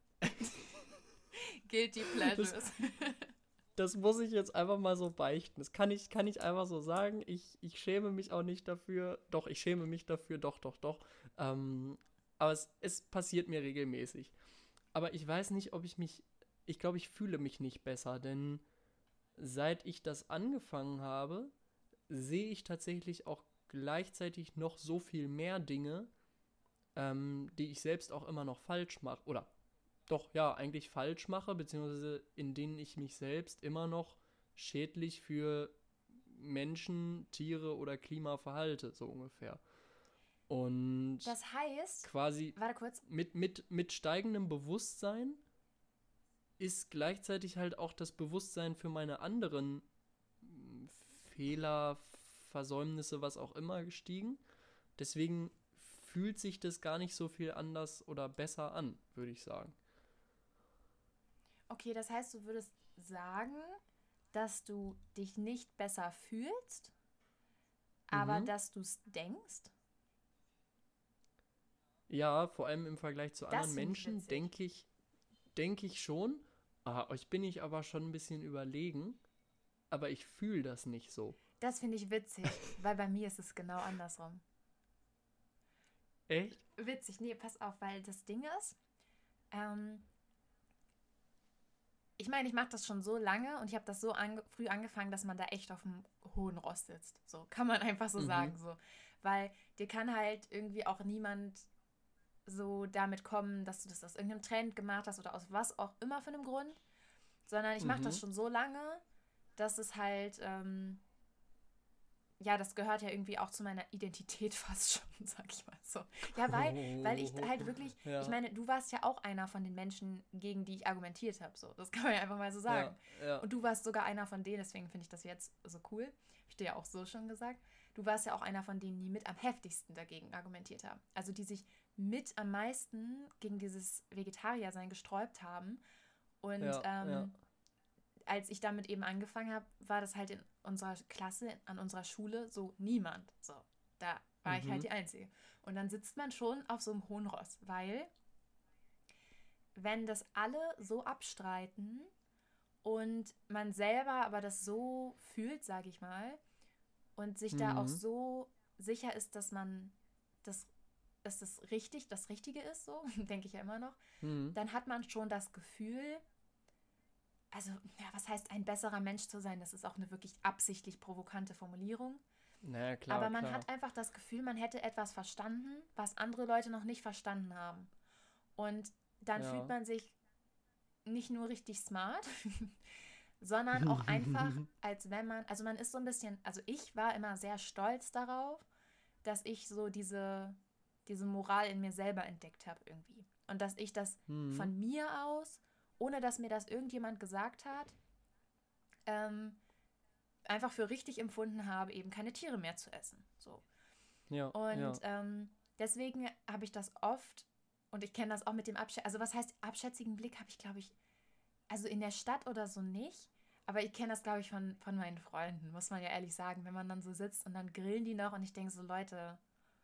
Guilty Das, Pleasures. das muss ich jetzt einfach mal so beichten. Das kann ich einfach so sagen. Ich schäme mich auch nicht dafür. Doch, ich schäme mich dafür. Doch, doch, doch. Aber es passiert mir regelmäßig. Aber ich weiß nicht, ich glaube, ich fühle mich nicht besser, denn seit ich das angefangen habe, sehe ich tatsächlich auch gleichzeitig noch so viel mehr Dinge, die ich selbst auch immer noch falsch mache. Oder doch, ja, eigentlich falsch mache, beziehungsweise in denen ich mich selbst immer noch schädlich für Menschen, Tiere oder Klima verhalte, so ungefähr. Und Das heißt, quasi warte kurz. mit steigendem Bewusstsein ist gleichzeitig halt auch das Bewusstsein für meine anderen Fehler, Versäumnisse, was auch immer gestiegen. Deswegen fühlt sich das gar nicht so viel anders oder besser an, würde ich sagen. Okay, das heißt, du würdest sagen, dass du dich nicht besser fühlst, aber Mhm. dass du es denkst? Ja, vor allem im Vergleich zu anderen Das finde ich Menschen witzig. denke ich schon. Euch bin ich aber schon ein bisschen überlegen, aber ich fühle das nicht so. Das finde ich witzig, weil bei mir ist es genau andersrum. Echt? Witzig, nee, pass auf, weil das Ding ist, ähm, ich meine, ich mache das schon so lange und ich habe das so früh angefangen, dass man da echt auf dem hohen Ross sitzt. So kann man einfach so Mhm. sagen, so. Weil dir kann halt irgendwie auch niemand so damit kommen, dass du das aus irgendeinem Trend gemacht hast oder aus was auch immer für einem Grund, sondern ich mache das Mhm. schon so lange, dass es halt, ja, das gehört ja irgendwie auch zu meiner Identität fast schon, sag ich mal so. Ja, weil ich Oh. halt wirklich, ich Ja, meine, du warst ja auch einer von den Menschen, gegen die ich argumentiert habe, so. Das kann man ja einfach mal so sagen. ja, ja. Und du warst sogar einer von denen, deswegen finde ich das jetzt so cool. Hab ich dir ja auch so schon gesagt. Du warst ja auch einer von denen, die mit am heftigsten dagegen argumentiert haben. Also die sich mit am meisten gegen dieses Vegetariersein gesträubt haben. Und Ja, ja. als ich damit eben angefangen habe, war das halt in unserer Klasse, an unserer Schule so niemand. So, da war ich halt Mhm. die Einzige. Und dann sitzt man schon auf so einem hohen Ross, weil wenn das alle so abstreiten und man selber aber das so fühlt, sage ich mal, und sich da auch Mhm. so sicher ist, das, dass das Richtige ist, so, denke ich ja immer noch, Mhm. dann hat man schon das Gefühl, also, ja, was heißt ein besserer Mensch zu sein? Das ist auch eine wirklich absichtlich provokante Formulierung. Naja, Aber klar, man klar. hat einfach das Gefühl, man hätte etwas verstanden, was andere Leute noch nicht verstanden haben. Und dann fühlt Ja. man sich nicht nur richtig smart, sondern auch einfach, als wenn man, also man ist so ein bisschen, also ich war immer sehr stolz darauf, dass ich so diese Moral in mir selber entdeckt habe irgendwie. Und dass ich das Mhm. von mir aus, ohne dass mir das irgendjemand gesagt hat, ähm, einfach für richtig empfunden habe, eben keine Tiere mehr zu essen. So. Ja, Und ja. deswegen habe ich das oft, und ich kenne das auch mit dem also was heißt abschätzigen Blick, habe ich, glaube ich, also in der Stadt oder so nicht. Aber ich kenne das, glaube ich, von meinen Freunden, muss man ja ehrlich sagen, wenn man dann so sitzt und dann grillen die noch und ich denke so, Leute,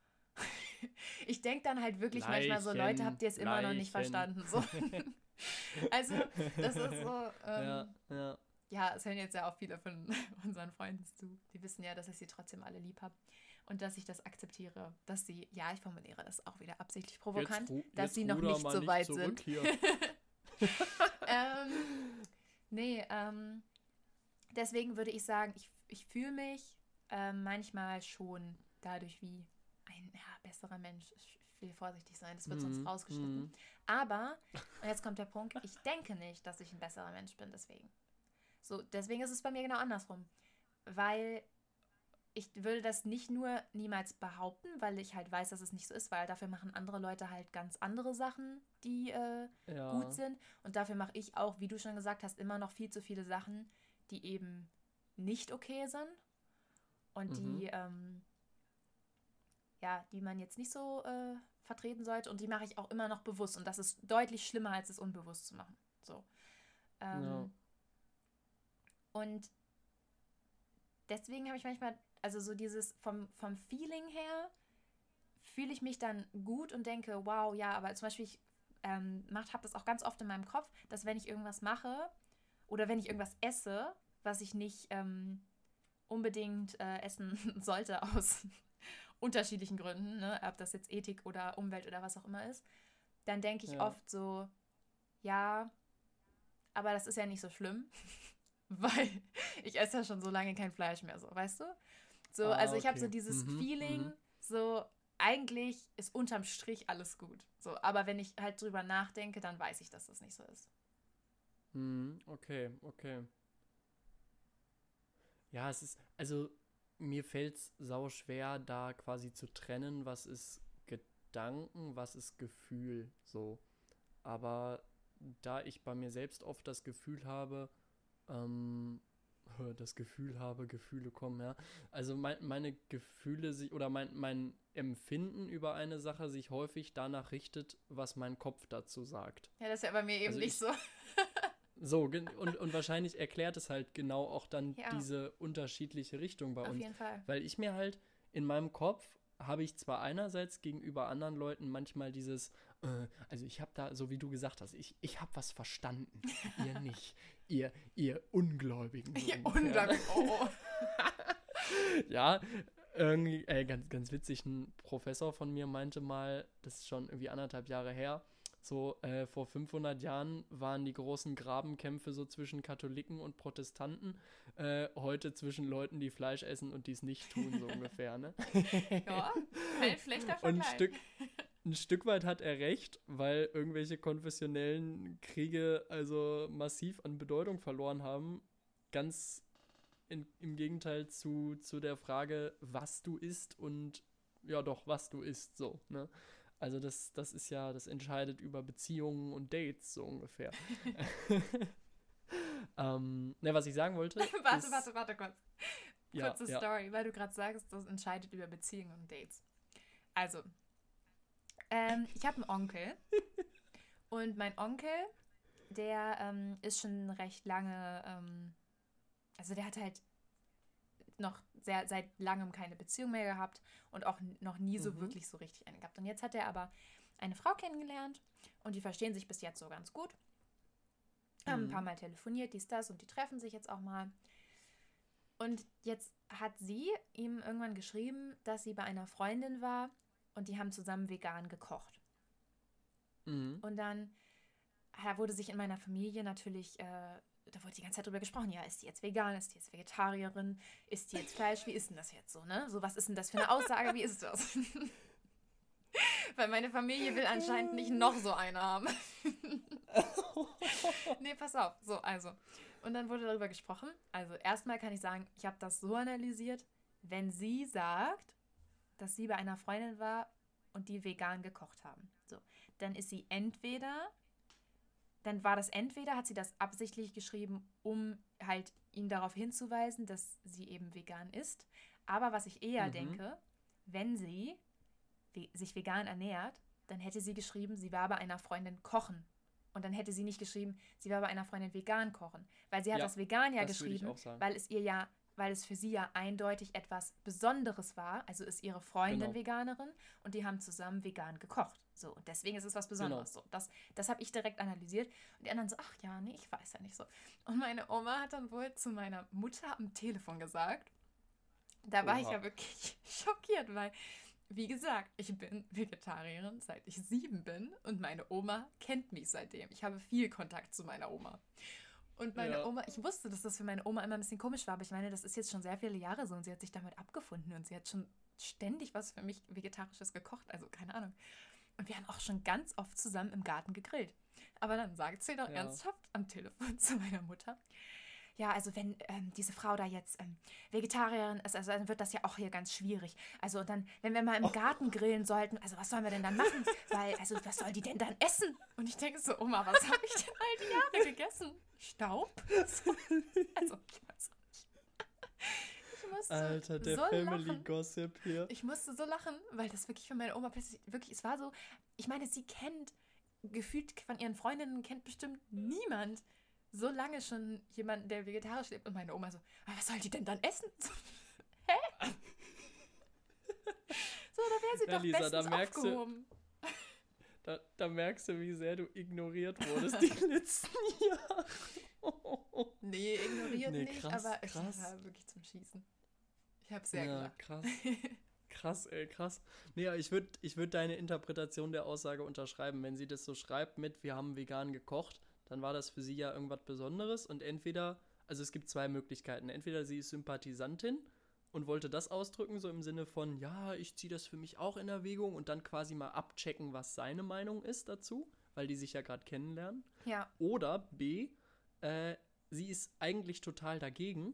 ich denke dann halt wirklich manchmal so, Leute, Leichen, habt ihr es immer noch nicht Leichen. verstanden? So. Also, das ist so, Ja, ja. ja, es hören jetzt ja auch viele von unseren Freunden zu. Die wissen ja, dass ich sie trotzdem alle lieb habe und dass ich das akzeptiere, dass sie, ja, ich formuliere das auch wieder absichtlich provokant, dass Jetzt sie noch ruder nicht mal so nicht weit zurück sind. hier. ähm, nee, deswegen würde ich sagen, ich fühle mich manchmal schon dadurch wie ein ja, besserer Mensch. Ich will vorsichtig sein, das wird sonst Mhm. rausgeschnitten. Mhm. Aber, und jetzt kommt der Punkt, ich denke nicht, dass ich ein besserer Mensch bin deswegen. So, deswegen ist es bei mir genau andersrum. Weil ich würde das nicht nur niemals behaupten, weil ich halt weiß, dass es nicht so ist, weil dafür machen andere Leute halt ganz andere Sachen, die gut Ja. sind. Und dafür mache ich auch, wie du schon gesagt hast, immer noch viel zu viele Sachen, die eben nicht okay sind und Mhm. die, ja, die man jetzt nicht so vertreten sollte. Und die mache ich auch immer noch bewusst. Und das ist deutlich schlimmer, als es unbewusst zu machen. So. Ja. Ähm, und deswegen habe ich manchmal, also so dieses vom Feeling her, fühle ich mich dann gut und denke, wow, ja, aber zum Beispiel, ich habe das auch ganz oft in meinem Kopf, dass wenn ich irgendwas mache oder wenn ich irgendwas esse, was ich nicht unbedingt essen sollte aus unterschiedlichen Gründen, ne, ob das jetzt Ethik oder Umwelt oder was auch immer ist, dann denke ich Ja. oft so, ja, aber das ist ja nicht so schlimm, weil ich esse ja schon so lange kein Fleisch mehr, so, weißt du? So, also ich habe so Okay. dieses Mhm. Feeling, Mhm. so eigentlich ist unterm Strich alles gut. So, aber wenn ich halt drüber nachdenke, dann weiß ich, dass das nicht so ist. Mhm. Okay, okay. Ja, es ist, also mir fällt es sau schwer, da quasi zu trennen, was ist Gedanken, was ist Gefühl, so. Aber da ich bei mir selbst oft ähm, Gefühle kommen, ja. Also meine Gefühle sich oder mein Empfinden über eine Sache sich häufig danach richtet, was mein Kopf dazu sagt. Ja, das ist ja bei mir eben Also nicht so. So, und wahrscheinlich erklärt es halt genau auch dann Ja, diese unterschiedliche Richtung bei auf uns. jeden Fall. Weil ich mir halt in meinem Kopf habe ich zwar einerseits gegenüber anderen Leuten manchmal also ich habe da, so wie du gesagt hast, ich habe was verstanden. Ihr nicht. Ihr Ungläubigen. So Ja, ungefähr, ne? unglaublich. Oh. Ja, irgendwie, ganz, ganz witzig, ein Professor von mir meinte mal, das ist schon irgendwie 1,5 Jahre her, so vor 500 Jahren waren die großen Grabenkämpfe so zwischen Katholiken und Protestanten, heute zwischen Leuten, die Fleisch essen und die es nicht tun, so ungefähr, ne? Ja, kein schlechter Und Vergleich. ein Stück weit hat er recht, weil irgendwelche konfessionellen Kriege also massiv an Bedeutung verloren haben. Ganz im Gegenteil zu der Frage, was du isst und ja doch, was du isst, so, ne? Also das ist ja, das entscheidet über Beziehungen und Dates, so ungefähr. Ne, was ich sagen wollte, Warte kurz. ja, Kurze ja. Story, weil du gerade sagst, das entscheidet über Beziehungen und Dates. Also, ich habe einen Onkel und mein Onkel, der ist schon recht lange, also der hat halt noch seit langem keine Beziehung mehr gehabt und auch noch nie so Mhm. wirklich so richtig eine gehabt. Und jetzt hat er aber eine Frau kennengelernt und die verstehen sich bis jetzt so ganz gut. Haben ein paar Mhm. Mal telefoniert, dies, das und die treffen sich jetzt auch mal. Und jetzt hat sie ihm irgendwann geschrieben, dass sie bei einer Freundin war und die haben zusammen vegan gekocht. Mhm. Und dann wurde sich in meiner Familie natürlich, da wurde die ganze Zeit drüber gesprochen, ja, ist die jetzt vegan, ist die jetzt Vegetarierin, ist die jetzt Fleisch, wie ist denn das jetzt so, ne? So, was ist denn das für eine Aussage, wie ist das? Weil meine Familie will anscheinend nicht noch so eine haben. Nee, pass auf. So, also. Und dann wurde darüber gesprochen. Also erstmal kann ich sagen, ich habe das so analysiert, wenn sie sagt, dass sie bei einer Freundin war und die vegan gekocht haben. So, dann ist sie entweder, hat sie das absichtlich geschrieben, um halt ihn darauf hinzuweisen, dass sie eben vegan ist. Aber was ich eher Mhm. denke, wenn sie sich vegan ernährt, dann hätte sie geschrieben, sie war bei einer Freundin kochen. Und dann hätte sie nicht geschrieben, sie war bei einer Freundin vegan kochen. Weil sie hat Ja, das vegan ja das würde ich geschrieben, auch sagen. weil es für sie ja eindeutig etwas Besonderes war. Also ist ihre Freundin Genau, Veganerin und die haben zusammen vegan gekocht. So, und deswegen ist es was genau. Besonderes. So, das habe ich direkt analysiert. Und die anderen so, ach ja, nee, ich weiß ja nicht so. Und meine Oma hat dann wohl zu meiner Mutter am Telefon gesagt, da war ich Oha. ja wirklich schockiert, weil, wie gesagt, ich bin Vegetarierin, seit ich 7 bin und meine Oma kennt mich seitdem. Ich habe viel Kontakt zu meiner Oma. Und meine Ja. Oma, ich wusste, dass das für meine Oma immer ein bisschen komisch war, aber ich meine, das ist jetzt schon sehr viele Jahre so und sie hat sich damit abgefunden und sie hat schon ständig was für mich Vegetarisches gekocht, also keine Ahnung. Und wir haben auch schon ganz oft zusammen im Garten gegrillt. Aber dann sagt sie doch Ja. ernsthaft am Telefon zu meiner Mutter, ja, also wenn diese Frau da jetzt Vegetarierin ist, also dann wird das ja auch hier ganz schwierig. Also dann, wenn wir mal im Garten grillen sollten, also was sollen wir denn dann machen? Weil, also was soll die denn dann essen? Und ich denke so, Oma, was habe ich denn all die Jahre gegessen? Staub? So, also, ich weiß auch nicht. Ich musste Alter, der so Family lachen. Gossip hier. Ich musste so lachen, weil das wirklich für meine Oma plötzlich, wirklich, es war so, ich meine, sie kennt, gefühlt von ihren Freundinnen kennt bestimmt niemand so lange schon jemanden, der vegetarisch lebt. Und meine Oma so, aber was soll die denn dann essen? So, hä? So, da wäre sie Ja, doch Lisa, bestens da merkst du, aufgehoben. da merkst du, wie sehr du ignoriert wurdest die letzten Jahre. Nee, ignoriert Nee, nicht, krass, aber ich krass. war wirklich zum Schießen. Ich habe sehr Ja, gelacht. krass. Krass, ey, krass. Nee, aber ich würd deine Interpretation der Aussage unterschreiben. Wenn sie das so schreibt mit, wir haben vegan gekocht, dann war das für sie ja irgendwas Besonderes und also es gibt zwei Möglichkeiten. Entweder sie ist Sympathisantin und wollte das ausdrücken, so im Sinne von, ja, ich ziehe das für mich auch in Erwägung und dann quasi mal abchecken, was seine Meinung ist dazu, weil die sich ja gerade kennenlernen. Ja, Oder B, sie ist eigentlich total dagegen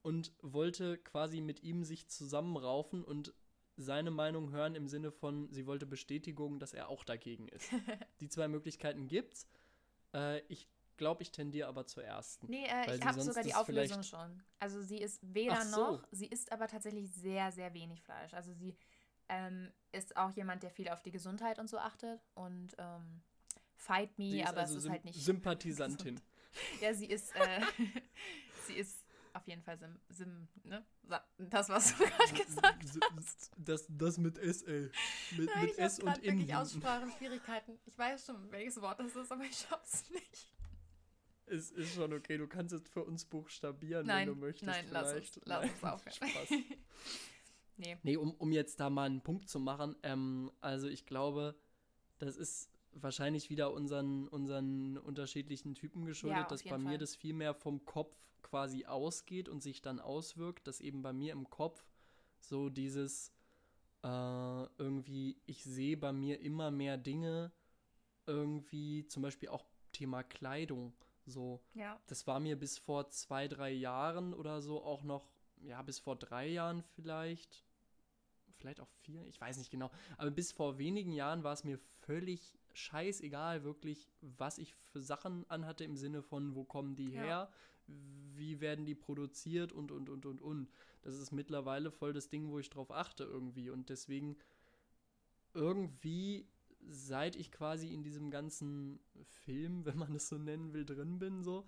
und wollte quasi mit ihm sich zusammenraufen und seine Meinung hören im Sinne von, sie wollte Bestätigung, dass er auch dagegen ist. Die 2 Möglichkeiten gibt's. Ich glaube, ich tendiere aber zur ersten. Nee, weil ich sie habe sonst sogar die das Auflösung vielleicht- schon. Also sie ist weder Ach so. noch, sie isst aber tatsächlich sehr, sehr wenig Fleisch. Also sie ist auch jemand, der viel auf die Gesundheit und so achtet und fight me, Sie ist aber also es ist halt nicht Sympathisantin. gesund. Ja, sie ist, sie ist auf jeden Fall ne? Das, was du gerade gesagt hast. Das mit S, ey. Mit Ich habe S und gerade wirklich in. Aussprachenschwierigkeiten. Ich weiß schon, welches Wort das ist, aber ich schaff's nicht. Es ist schon okay, du kannst es für uns buchstabieren, Nein, wenn du möchtest. nein, lass vielleicht. uns aufhören. Spaß. Nee. Nee, um jetzt da mal einen Punkt zu machen, also ich glaube, das ist wahrscheinlich wieder unseren unterschiedlichen Typen geschuldet, Ja, auf dass jeden bei mir Fall. das viel mehr vom Kopf quasi ausgeht und sich dann auswirkt, dass eben bei mir im Kopf so dieses irgendwie, ich sehe bei mir immer mehr Dinge, irgendwie zum Beispiel auch Thema Kleidung, so, Ja. das war mir bis vor 2, 3 Jahren oder so auch noch, ja, bis vor 3 Jahren vielleicht auch 4, ich weiß nicht genau, aber bis vor wenigen Jahren war es mir völlig scheißegal, wirklich, was ich für Sachen anhatte, im Sinne von, wo kommen die Ja. her, wie werden die produziert und. Das ist mittlerweile voll das Ding, wo ich drauf achte irgendwie und deswegen irgendwie, seit ich quasi in diesem ganzen Film, wenn man es so nennen will, drin bin, so,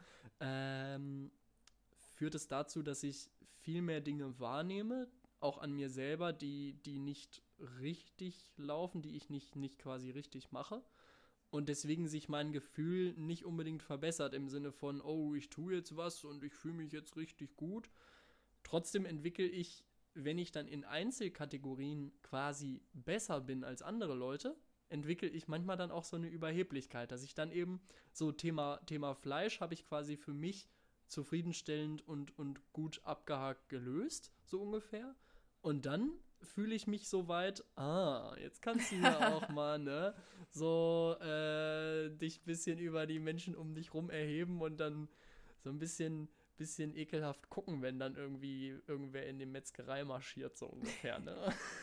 führt es dazu, dass ich viel mehr Dinge wahrnehme, auch an mir selber, die nicht richtig laufen, die ich nicht quasi richtig mache. Und deswegen sich mein Gefühl nicht unbedingt verbessert im Sinne von, oh, ich tue jetzt was und ich fühle mich jetzt richtig gut. Trotzdem entwickle ich, wenn ich dann in Einzelkategorien quasi besser bin als andere Leute, entwickle ich manchmal dann auch so eine Überheblichkeit, dass ich dann eben so Thema Fleisch habe ich quasi für mich zufriedenstellend und gut abgehakt gelöst, so ungefähr. Und dann fühle ich mich so weit, jetzt kannst du ja auch mal, ne, so dich ein bisschen über die Menschen um dich rum erheben und dann so ein bisschen ekelhaft gucken, wenn dann irgendwie irgendwer in die Metzgerei marschiert, so ungefähr, ne?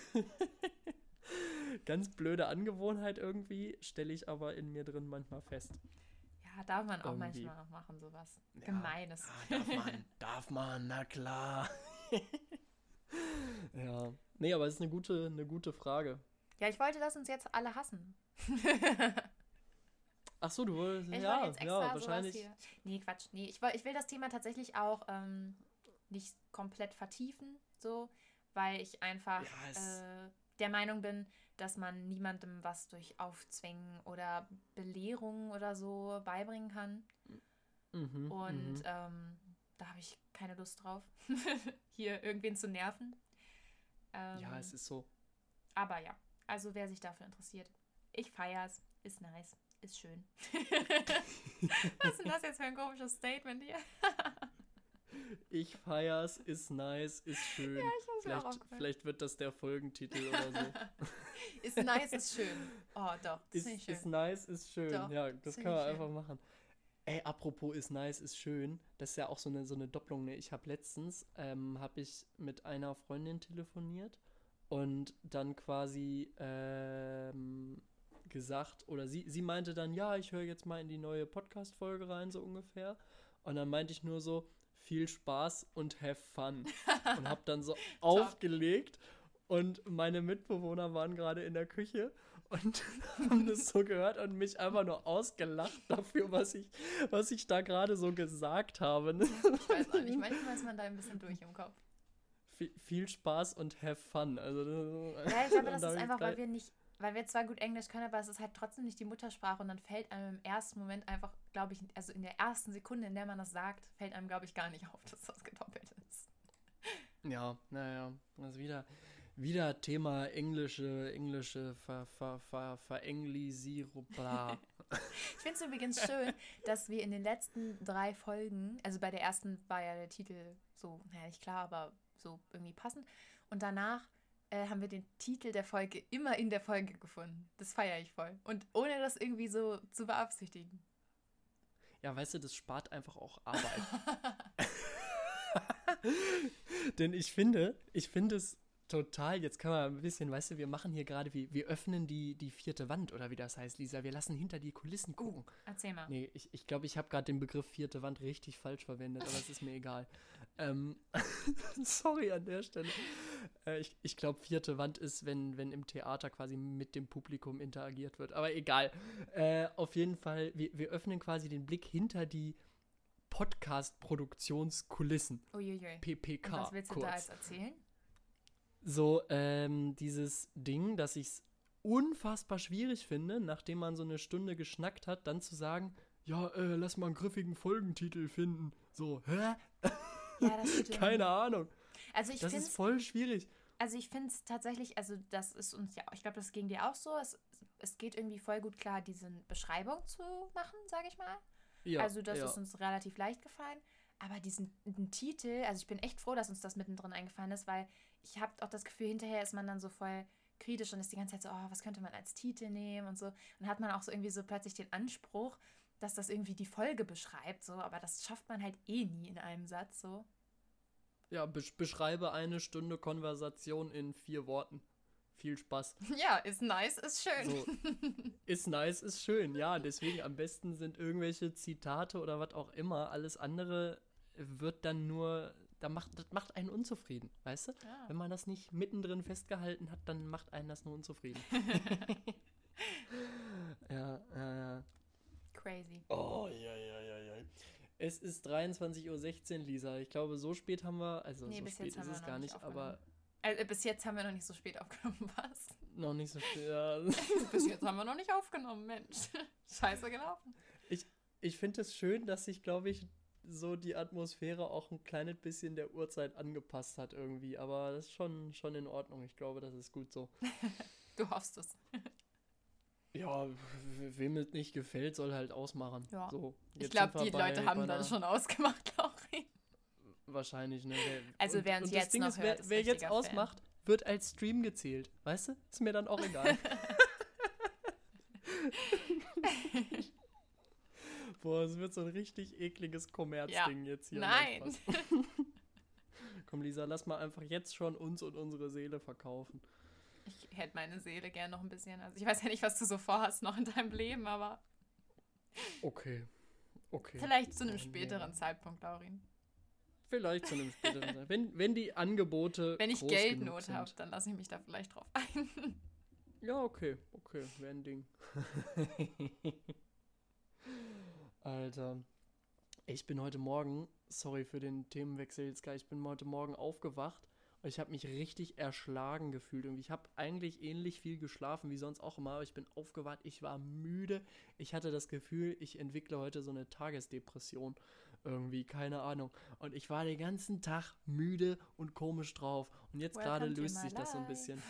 Ganz blöde Angewohnheit irgendwie, stelle ich aber in mir drin manchmal fest. Ja, darf man auch Irgendwie. manchmal noch machen, sowas. Ja. Gemeines. Darf man, na klar. Ja, nee, aber es ist eine gute Frage. Ja, ich wollte, dass uns jetzt alle hassen. Ach so, du wolltest, Ich ja, wollte jetzt extra sowas wahrscheinlich. hier. Nee, Quatsch. Nee, ich will das Thema tatsächlich auch nicht komplett vertiefen, so, weil ich einfach Ja, der Meinung bin, dass man niemandem was durch Aufzwängen oder Belehrung oder so beibringen kann. Und da habe ich keine Lust drauf, hier irgendwen zu nerven. Ja, es ist so. Aber ja, also wer sich dafür interessiert, ich feier's, ist nice, ist schön. Was ist denn das jetzt für ein komisches Statement hier? Ich feier's, ist nice, ist schön. Ja, ich hab's mir auch aufgefallen. Vielleicht wird das der Folgentitel oder so. Ist nice, ist schön. Oh, doch, das Ist, finde ich schön. ist nice, ist schön. Doch, Ja, das das kann find man ich einfach schön. machen. Ey, apropos ist nice, ist schön. Das ist ja auch so eine Doppelung. Ne? Ich habe letztens hab ich mit einer Freundin telefoniert und dann quasi gesagt, oder sie meinte dann, ja, ich höre jetzt mal in die neue Podcast-Folge rein, so ungefähr. Und dann meinte ich nur so, viel Spaß und have fun. Und habe dann so aufgelegt und meine Mitbewohner waren gerade in der Küche und haben das so gehört und mich einfach nur ausgelacht dafür, was ich da gerade so gesagt habe. Ich weiß auch nicht, manchmal ist man da ein bisschen durch im Kopf. Viel Spaß und have fun. Also, Ja, ich glaube, das ist einfach, weil wir zwar gut Englisch können, aber es ist halt trotzdem nicht die Muttersprache und dann fällt einem im ersten Moment einfach, glaube ich, also in der ersten Sekunde, in der man das sagt, fällt einem, glaube ich, gar nicht auf, dass das gedoppelt ist. Ja, naja, also wieder Thema englische Verenglisierung, bla. Ich finde es übrigens schön, dass wir in den letzten 3 Folgen, also bei der ersten war ja der Titel so, naja, nicht klar, aber so irgendwie passend. Und danach haben wir den Titel der Folge immer in der Folge gefunden. Das feiere ich voll. Und ohne das irgendwie so zu beabsichtigen. Ja, weißt du, das spart einfach auch Arbeit. Denn ich finde es total, jetzt kann man ein bisschen, weißt du, wir machen hier gerade, wir öffnen die vierte Wand, oder wie das heißt, Lisa. Wir lassen hinter die Kulissen gucken. Erzähl mal. Nee, ich glaube, ich habe gerade den Begriff vierte Wand richtig falsch verwendet, aber es ist mir egal. Sorry an der Stelle. Ich glaube, vierte Wand ist, wenn im Theater quasi mit dem Publikum interagiert wird. Aber egal. Auf jeden Fall, wir öffnen quasi den Blick hinter die Podcast-Produktionskulissen. Uiuiui. PPK. Und was willst du kurz. da jetzt erzählen? So, dieses Ding, dass ich es unfassbar schwierig finde, nachdem man so eine Stunde geschnackt hat, dann zu sagen, ja, lass mal einen griffigen Folgentitel finden. So, hä? Ja, das stimmt. Keine Ahnung. Also ich Das finde ist voll schwierig. Also ich finde es tatsächlich, also das ist uns ja, ich glaube, das ging dir auch so. Es geht irgendwie voll gut klar, diese Beschreibung zu machen, sage ich mal. Ja, Also das ja. ist uns relativ leicht gefallen. Aber diesen Titel, also ich bin echt froh, dass uns das mittendrin eingefallen ist, weil ich habe auch das Gefühl, hinterher ist man dann so voll kritisch und ist die ganze Zeit so, oh, was könnte man als Titel nehmen und so. Und hat man auch so irgendwie so plötzlich den Anspruch, dass das irgendwie die Folge beschreibt, so. Aber das schafft man halt eh nie in einem Satz, so. Ja, beschreibe eine Stunde Konversation in 4 Worten. Viel Spaß. Ja, ist nice, ist schön. So, ist nice, ist schön. Ja, deswegen am besten sind irgendwelche Zitate oder was auch immer. Alles andere wird dann nur, das macht einen unzufrieden, weißt du? Ja. Wenn man das nicht mittendrin festgehalten hat, dann macht einen das nur unzufrieden. Ja. Crazy. Oh, ja. Es ist 23:16 Uhr, Lisa. Ich glaube, so spät haben wir, also Nee, so bis spät jetzt ist haben wir es noch gar nicht nicht, aber bis jetzt haben wir noch nicht so spät aufgenommen, was? noch nicht so spät. Ja. Bis jetzt haben wir noch nicht aufgenommen, Mensch. Scheiße gelaufen. Ich finde es schön, dass sich, glaube ich, so die Atmosphäre auch ein kleines bisschen der Uhrzeit angepasst hat irgendwie. Aber das ist schon in Ordnung. Ich glaube, das ist gut so. Du hoffst es. Ja, wem es nicht gefällt, soll halt ausmachen. Ja. So, Ich jetzt glaube, sind wir die Leute haben bei das schon ausgemacht, Laurin. wahrscheinlich, ne? Also wer uns das jetzt Ding noch ist, hört, ist wer jetzt richtiger ausmacht, wird als Stream gezählt. Weißt du? Ist mir dann auch egal. Boah, es wird so ein richtig ekliges Kommerzding jetzt hier. Nein. Komm, Lisa, lass mal einfach jetzt schon uns und unsere Seele verkaufen. Ich hätte meine Seele gern noch ein bisschen. Also ich weiß ja nicht, was du so vorhast noch in deinem Leben, aber Okay. vielleicht zu einem Oh, späteren nee. Zeitpunkt, Laurin. Vielleicht zu einem späteren Zeitpunkt. Wenn die Angebote Wenn ich groß genug Geldnot sind. habe, dann lasse ich mich da vielleicht drauf ein. Ja, okay, wäre ein Ding. Alter, ich bin heute Morgen, sorry für den Themenwechsel jetzt gleich, ich bin heute Morgen aufgewacht und ich habe mich richtig erschlagen gefühlt. Irgendwie, ich habe eigentlich ähnlich viel geschlafen wie sonst auch immer, aber ich bin aufgewacht, ich war müde. Ich hatte das Gefühl, ich entwickle heute so eine Tagesdepression. Irgendwie, keine Ahnung. Und ich war den ganzen Tag müde und komisch drauf. Und jetzt gerade Welcome to löst my sich das so ein life. bisschen.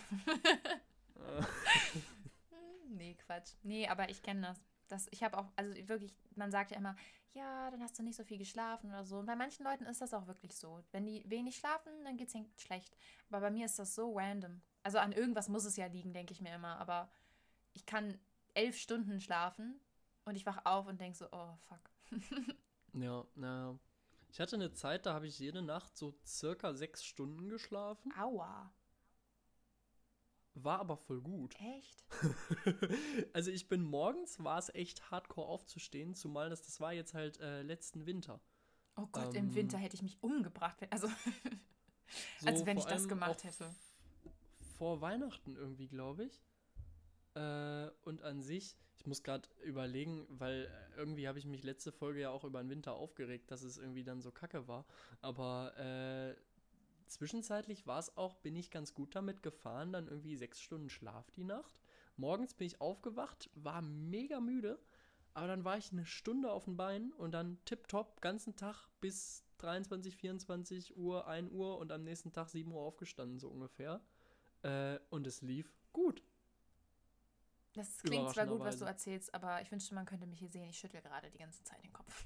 Nee, Quatsch. Nee, aber ich kenne das. Ich habe auch, also wirklich, man sagt ja immer, ja, dann hast du nicht so viel geschlafen oder so. Und bei manchen Leuten ist das auch wirklich so. Wenn die wenig schlafen, dann geht es ihnen schlecht. Aber bei mir ist das so random. Also an irgendwas muss es ja liegen, denke ich mir immer. Aber ich kann 11 Stunden schlafen und ich wach auf und denke so, oh, fuck. Ja. Ich hatte eine Zeit, da habe ich jede Nacht so circa 6 Stunden geschlafen. Aua. War aber voll gut. Echt? Also ich bin morgens, war es echt hardcore aufzustehen, zumal das war jetzt halt letzten Winter. Oh Gott, im Winter hätte ich mich umgebracht. Also, So als wenn ich vor das allem gemacht auch hätte. Vor Weihnachten irgendwie, glaube ich. Und an sich, ich muss gerade überlegen, weil irgendwie habe ich mich letzte Folge ja auch über den Winter aufgeregt, dass es irgendwie dann so kacke war. Aber zwischenzeitlich bin ich ganz gut damit gefahren, dann irgendwie 6 Stunden Schlaf die Nacht. Morgens bin ich aufgewacht, war mega müde, aber dann war ich eine Stunde auf den Beinen und dann tipptopp, ganzen Tag bis 23, 24 Uhr, 1 Uhr und am nächsten Tag 7 Uhr aufgestanden, so ungefähr. Und es lief gut. Das klingt zwar gut, was Überraschenderweise. du erzählst, aber ich wünschte, man könnte mich hier sehen. Ich schüttel gerade die ganze Zeit den Kopf.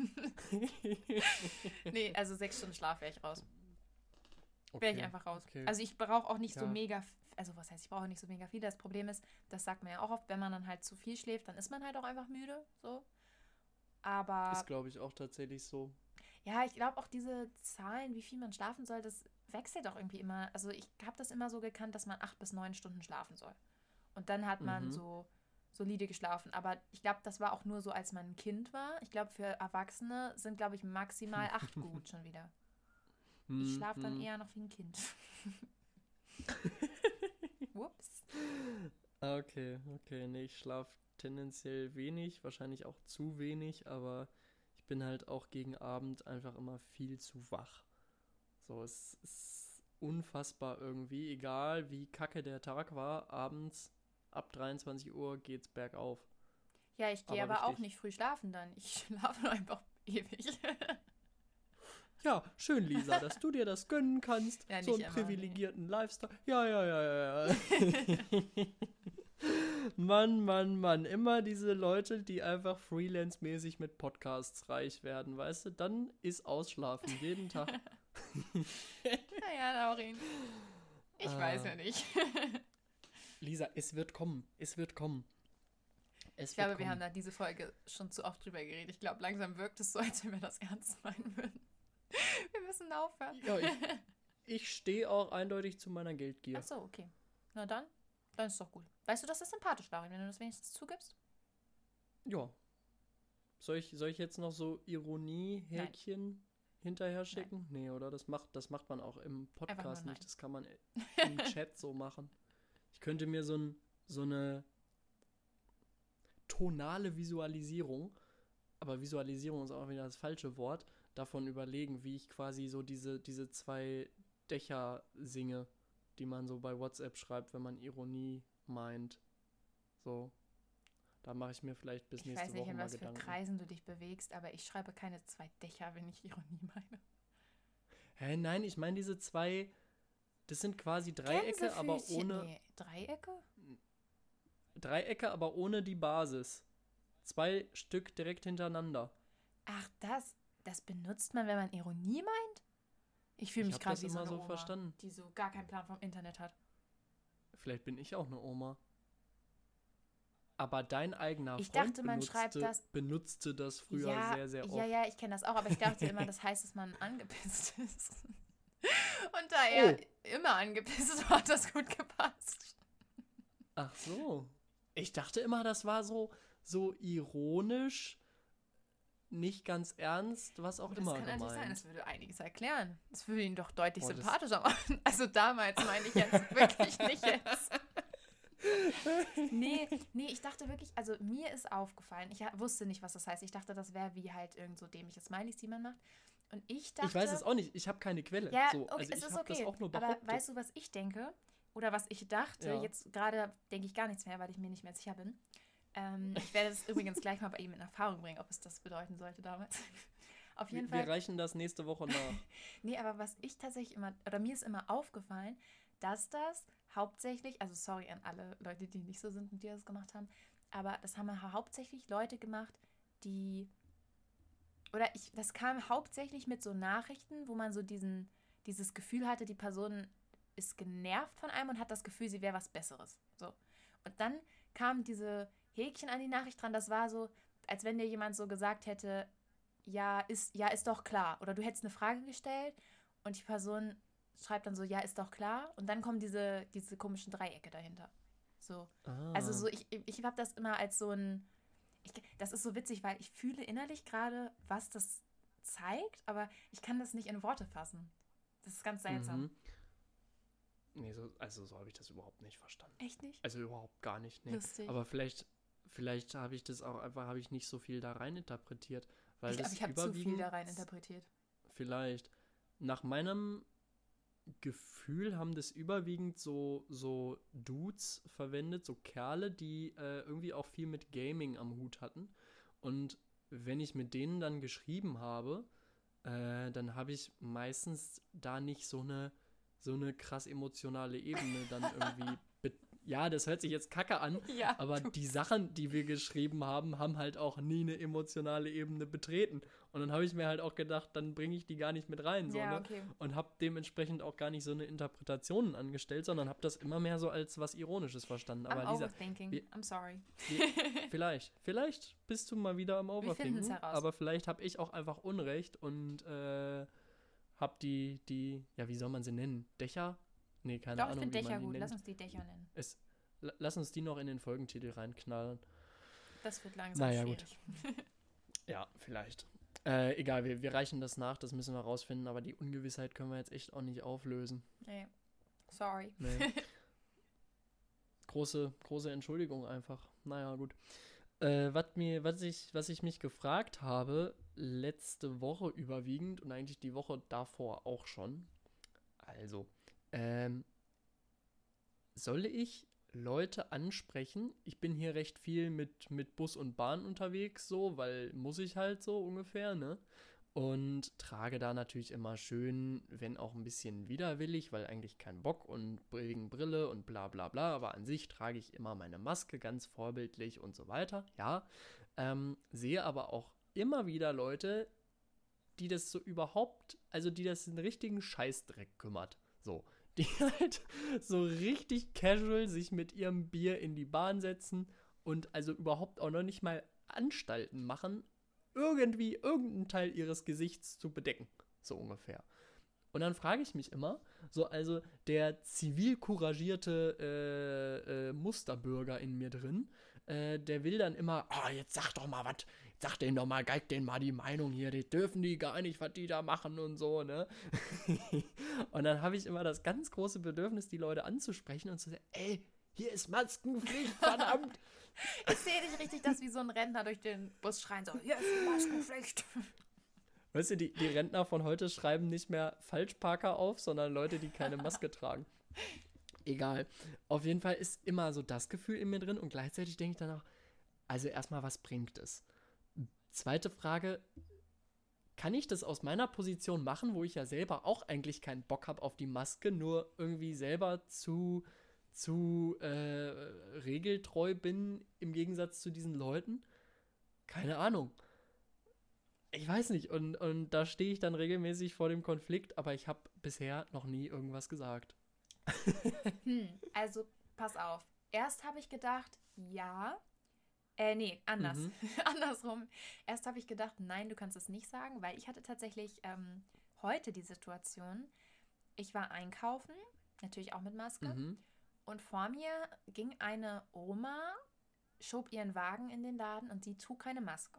Nee, also 6 Stunden Schlaf wäre ich raus. Wäre ich einfach raus. okay. Also ich brauche auch nicht so Ja. mega, also was heißt, ich brauche nicht so mega viel. Das Problem ist, das sagt man ja auch oft, wenn man dann halt zu viel schläft, dann ist man halt auch einfach müde, so. Aber Ist, glaube ich, auch tatsächlich so. Ja, ich glaube auch diese Zahlen, wie viel man schlafen soll, das wechselt auch irgendwie immer. Also ich habe das immer so gekannt, dass man 8 bis 9 Stunden schlafen soll. Und dann hat man Mhm. so solide geschlafen. Aber ich glaube, das war auch nur so, als man ein Kind war. Ich glaube, für Erwachsene sind, glaube ich, maximal 8 gut schon wieder. Ich schlafe dann Mhm. eher noch wie ein Kind. Ups. Okay, okay. Nee, ich schlafe tendenziell wenig, wahrscheinlich auch zu wenig, aber ich bin halt auch gegen Abend einfach immer viel zu wach. So, es ist unfassbar irgendwie, egal wie kacke der Tag war, abends ab 23 Uhr geht's bergauf. Ja, ich gehe Aber aber auch richtig. nicht früh schlafen dann. Ich schlafe einfach ewig. Ja, schön, Lisa, dass du dir das gönnen kannst. Ja, So nicht einen immer, nee. privilegierten Lifestyle. Ja, ja, ja, ja, ja. Mann, Mann, Mann. Immer diese Leute, die einfach freelance-mäßig mit Podcasts reich werden, weißt du? Dann ist Ausschlafen jeden Tag. Naja, Laurin. Ich weiß Äh, ja nicht. Lisa, es wird kommen. Es wird kommen. Ich Es wird glaube, wir haben kommen. da diese Folge schon zu oft drüber geredet. Ich glaube, langsam wirkt es so, als wenn wir das ernst meinen würden. Wir müssen aufhören. Ja, ich stehe auch eindeutig zu meiner Geldgier. Ach so, okay. Na dann ist doch gut. Weißt du, das ist sympathisch, Laurin, wenn du das wenigstens zugibst? Ja. Soll ich jetzt noch so Nein, Ironie-Häkchen hinterher nein. schicken? Nee, oder? Das macht man auch im Einfach nur Podcast nicht. nein. Das kann man im Chat so machen. Ich könnte mir so eine tonale Visualisierung, aber Visualisierung ist auch wieder das falsche Wort, davon überlegen, wie ich quasi so diese zwei Dächer singe, die man so bei WhatsApp schreibt, wenn man Ironie meint. So, da mache ich mir vielleicht bis Ich weiß nächste nicht, Woche in mal was für Gedanken. Kreisen du dich bewegst, aber ich schreibe keine 2 Dächer, wenn ich Ironie meine. Hä, nein, ich meine diese zwei, das sind quasi Gänsefüßchen. Nee, Dreiecke? Dreiecke, aber ohne die Basis. Zwei Stück direkt hintereinander. Ach, das benutzt man, wenn man Ironie meint? Ich fühle Ich mich habe gerade das wie so immer eine so Oma, verstanden. die so gar keinen Plan vom Internet hat. Vielleicht bin ich auch eine Oma. Aber dein eigener Ich Freund dachte, man schreibt das. benutzte das früher Ja, sehr, sehr ja, oft. ja, ich kenne das auch, aber ich dachte immer, das heißt, dass man angepisst ist. Und da er Oh, immer angepisst war, hat das gut gepasst. ach so. Ich dachte immer, das war so ironisch, nicht ganz ernst, was auch Oh, das immer kann natürlich sein, das gemeint. würde einiges erklären. Das würde ihn doch deutlich Oh, das. sympathischer machen. Also damals meine ich jetzt wirklich nicht jetzt. Nee, ich dachte wirklich, also mir ist aufgefallen, ich wusste nicht, was das heißt. Ich dachte, das wäre wie halt irgend so dämliche Smileys, die man macht. Und ich Ich weiß es dachte, auch nicht, ich habe keine Quelle. ja, So, okay, also es ich ist habe das okay. auch nur Aber behauptet. weißt du, was ich denke? Oder was ich dachte? Ja. Jetzt gerade denke ich gar nichts mehr, weil ich mir nicht mehr sicher bin. Ich werde es übrigens gleich mal bei ihm in Erfahrung bringen, ob es das bedeuten sollte damals. Auf jeden Wir Fall. reichen das nächste Woche nach. Nee, aber was ich tatsächlich immer, oder mir ist immer aufgefallen, dass das hauptsächlich, also sorry an alle Leute, die nicht so sind und die das gemacht haben, aber das haben hauptsächlich Leute gemacht, die, das kam hauptsächlich mit so Nachrichten, wo man so dieses Gefühl hatte, die Person ist genervt von einem und hat das Gefühl, sie wäre was Besseres. So. Und dann kamen diese Häkchen an die Nachricht dran, das war so, als wenn dir jemand so gesagt hätte, ja, ist doch klar. Oder du hättest eine Frage gestellt und die Person schreibt dann so, ja, ist doch klar. Und dann kommen diese komischen Dreiecke dahinter. So. Also Ah. so, ich habe das immer als so das ist so witzig, weil ich fühle innerlich gerade, was das zeigt, aber ich kann das nicht in Worte fassen. Das ist ganz seltsam. Mhm. Nee, also so habe ich das überhaupt nicht verstanden. Echt nicht? Also überhaupt gar nicht, nee. Lustig. Aber vielleicht habe ich das auch einfach, habe ich nicht so viel da rein interpretiert. Weil Ich glaube, das ich habe zu viel überwiegend, da rein interpretiert. vielleicht, nach meinem Gefühl haben das überwiegend so Dudes verwendet, so Kerle, die irgendwie auch viel mit Gaming am Hut hatten. Und wenn ich mit denen dann geschrieben habe, dann habe ich meistens da nicht so eine krass emotionale Ebene dann irgendwie ja, das hört sich jetzt kacke an, Ja, aber die Sachen, die wir geschrieben haben, haben halt auch nie eine emotionale Ebene betreten. Und dann habe ich mir halt auch gedacht, dann bringe ich die gar nicht mit rein, so, ja, ne? okay. Und habe dementsprechend auch gar nicht so eine Interpretation angestellt, sondern habe das immer mehr so als was Ironisches verstanden. I'm Aber Lisa, overthinking. wir- I'm sorry. vielleicht bist du mal wieder am finden's Overthinken, heraus. aber vielleicht habe ich auch einfach Unrecht und habe ja, wie soll man sie nennen? Dächer? Nee, keine Doch, ich Ahnung, finde wie man Dächer die gut. nennt. Lass uns die Dächer nennen. Lass uns die noch in den Folgentitel reinknallen. Das wird langsam Naja, schwierig. Ja, vielleicht. Egal, wir reichen das nach, das müssen wir rausfinden, aber die Ungewissheit können wir jetzt echt auch nicht auflösen. Nee. Sorry. Nee. große Entschuldigung einfach. Naja, gut. Was ich mich gefragt habe, letzte Woche überwiegend und eigentlich die Woche davor auch schon. Also, soll ich Leute ansprechen? Ich bin hier recht viel mit Bus und Bahn unterwegs, so, weil muss ich halt so ungefähr, ne? Und trage da natürlich immer schön, wenn auch ein bisschen widerwillig, weil eigentlich kein Bock und wegen Brille und bla bla bla, aber an sich trage ich immer meine Maske ganz vorbildlich und so weiter, ja. Sehe aber auch immer wieder Leute, die das so überhaupt, also die das einen richtigen Scheißdreck kümmert, so. Die halt so richtig casual sich mit ihrem Bier in die Bahn setzen und also überhaupt auch noch nicht mal Anstalten machen, irgendwie irgendeinen Teil ihres Gesichts zu bedecken. So ungefähr. Und dann frage ich mich immer, so also der zivil couragierte Musterbürger in mir drin, der will dann immer, jetzt sag doch mal was, sag denen doch mal, geig denen mal die Meinung hier, die dürfen die gar nicht, was die da machen und so, ne? Und dann habe ich immer das ganz große Bedürfnis, die Leute anzusprechen und zu sagen, ey, hier ist Maskenpflicht, verdammt! Ich sehe dich richtig, dass wie so ein Rentner durch den Bus schreien, so, hier ist Maskenpflicht. Weißt du, die Rentner von heute schreiben nicht mehr Falschparker auf, sondern Leute, die keine Maske tragen. Egal. Auf jeden Fall ist immer so das Gefühl in mir drin und gleichzeitig denke ich dann auch, also erstmal, was bringt es? Zweite Frage, kann ich das aus meiner Position machen, wo ich ja selber auch eigentlich keinen Bock habe auf die Maske, nur irgendwie selber zu regeltreu bin im Gegensatz zu diesen Leuten? Keine Ahnung. Ich weiß nicht. Und da stehe ich dann regelmäßig vor dem Konflikt, aber ich habe bisher noch nie irgendwas gesagt. Also, pass auf. Erst habe ich gedacht, ja. Nee, anders. Mhm. Andersrum. Erst habe ich gedacht, nein, du kannst es nicht sagen, weil ich hatte tatsächlich heute die Situation, ich war einkaufen, natürlich auch mit Maske, Mhm. und vor mir ging eine Oma, schob ihren Wagen in den Laden und sie trug keine Maske.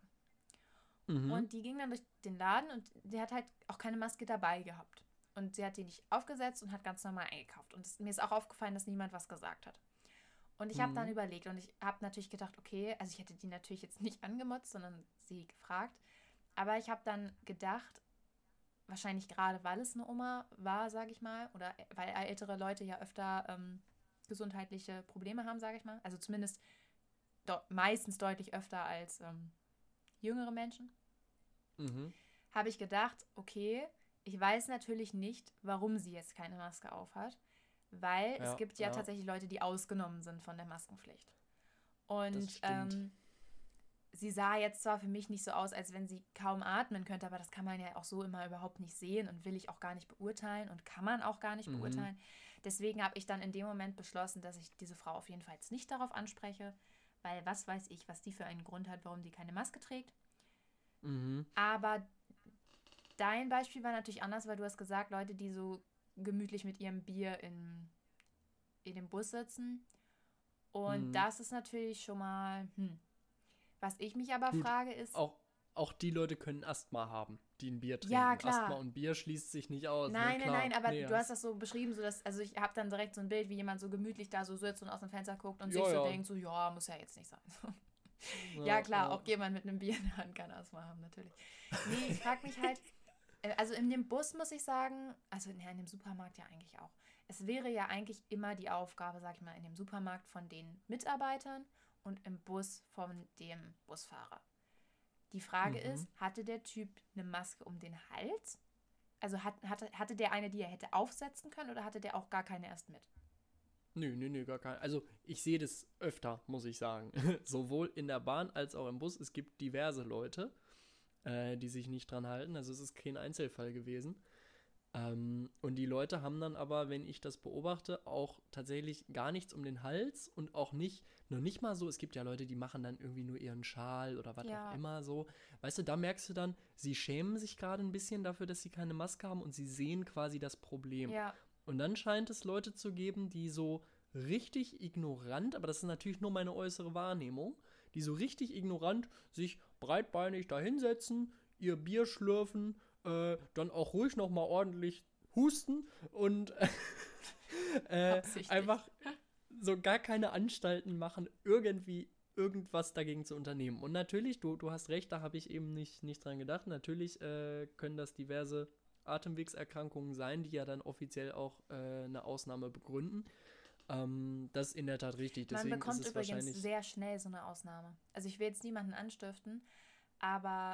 Mhm. Und die ging dann durch den Laden und die hat halt auch keine Maske dabei gehabt. Und sie hat die nicht aufgesetzt und hat ganz normal eingekauft. Und mir ist auch aufgefallen, dass niemand was gesagt hat. Und ich habe dann überlegt und ich habe natürlich gedacht, okay, also ich hätte die natürlich jetzt nicht angemotzt, sondern sie gefragt. Aber ich habe dann gedacht, wahrscheinlich gerade, weil es eine Oma war, sage ich mal, oder weil ältere Leute ja öfter gesundheitliche Probleme haben, sage ich mal. Also zumindest meistens deutlich öfter als jüngere Menschen. Mhm. Habe ich gedacht, okay, ich weiß natürlich nicht, warum sie jetzt keine Maske aufhat, weil es gibt ja tatsächlich Leute, die ausgenommen sind von der Maskenpflicht. Und Das stimmt. sie sah jetzt zwar für mich nicht so aus, als wenn sie kaum atmen könnte, aber das kann man ja auch so immer überhaupt nicht sehen und will ich auch gar nicht beurteilen und kann man auch gar nicht beurteilen. Deswegen habe ich dann in dem Moment beschlossen, dass ich diese Frau auf jeden Fall jetzt nicht darauf anspreche, weil was weiß ich, was die für einen Grund hat, warum die keine Maske trägt. Mhm. Aber dein Beispiel war natürlich anders, weil du hast gesagt, Leute, die so gemütlich mit ihrem Bier in dem Bus sitzen. Und das ist natürlich schon mal, Was ich mich aber Gut, frage ist... Auch die Leute können Asthma haben, die ein Bier trinken. Ja, klar. Asthma und Bier schließt sich nicht aus. Nein, ne? nein, aber Nee, du hast das so beschrieben, so dass, also ich habe dann direkt so ein Bild, wie jemand so gemütlich da so sitzt und aus dem Fenster guckt und sich so denkt, so, ja, muss ja jetzt nicht sein. Ja, klar, auch jemand mit einem Bier in der Hand kann Asthma haben, natürlich. Nee, ich frage mich halt, also in dem Bus muss ich sagen, also in dem Supermarkt ja eigentlich auch. Es wäre ja eigentlich immer die Aufgabe, sag ich mal, in dem Supermarkt von den Mitarbeitern und im Bus von dem Busfahrer. Die Frage ist, hatte der Typ eine Maske um den Hals? Also hatte der eine, die er hätte aufsetzen können oder hatte der auch gar keine erst mit? Nö, gar kein. Also ich sehe das öfter, muss ich sagen. Sowohl in der Bahn als auch im Bus. Es gibt diverse Leute, die sich nicht dran halten. Also es ist kein Einzelfall gewesen. Und die Leute haben dann aber, wenn ich das beobachte, auch tatsächlich gar nichts um den Hals und auch nicht, noch nicht mal so, es gibt ja Leute, die machen dann irgendwie nur ihren Schal oder was auch immer so. Weißt du, da merkst du dann, sie schämen sich gerade ein bisschen dafür, dass sie keine Maske haben und sie sehen quasi das Problem. Ja. Und dann scheint es Leute zu geben, die so richtig ignorant, aber das ist natürlich nur meine äußere Wahrnehmung, die so richtig ignorant sich breitbeinig da hinsetzen, ihr Bier schlürfen, dann auch ruhig nochmal ordentlich husten und einfach so gar keine Anstalten machen, irgendwie irgendwas dagegen zu unternehmen. Und natürlich, du hast recht, da habe ich eben nicht dran gedacht, natürlich können das diverse Atemwegserkrankungen sein, die ja dann offiziell auch eine Ausnahme begründen. Das ist in der Tat richtig. Deswegen Man bekommt ist es übrigens wahrscheinlich sehr schnell so eine Ausnahme. Also ich will jetzt niemanden anstiften, aber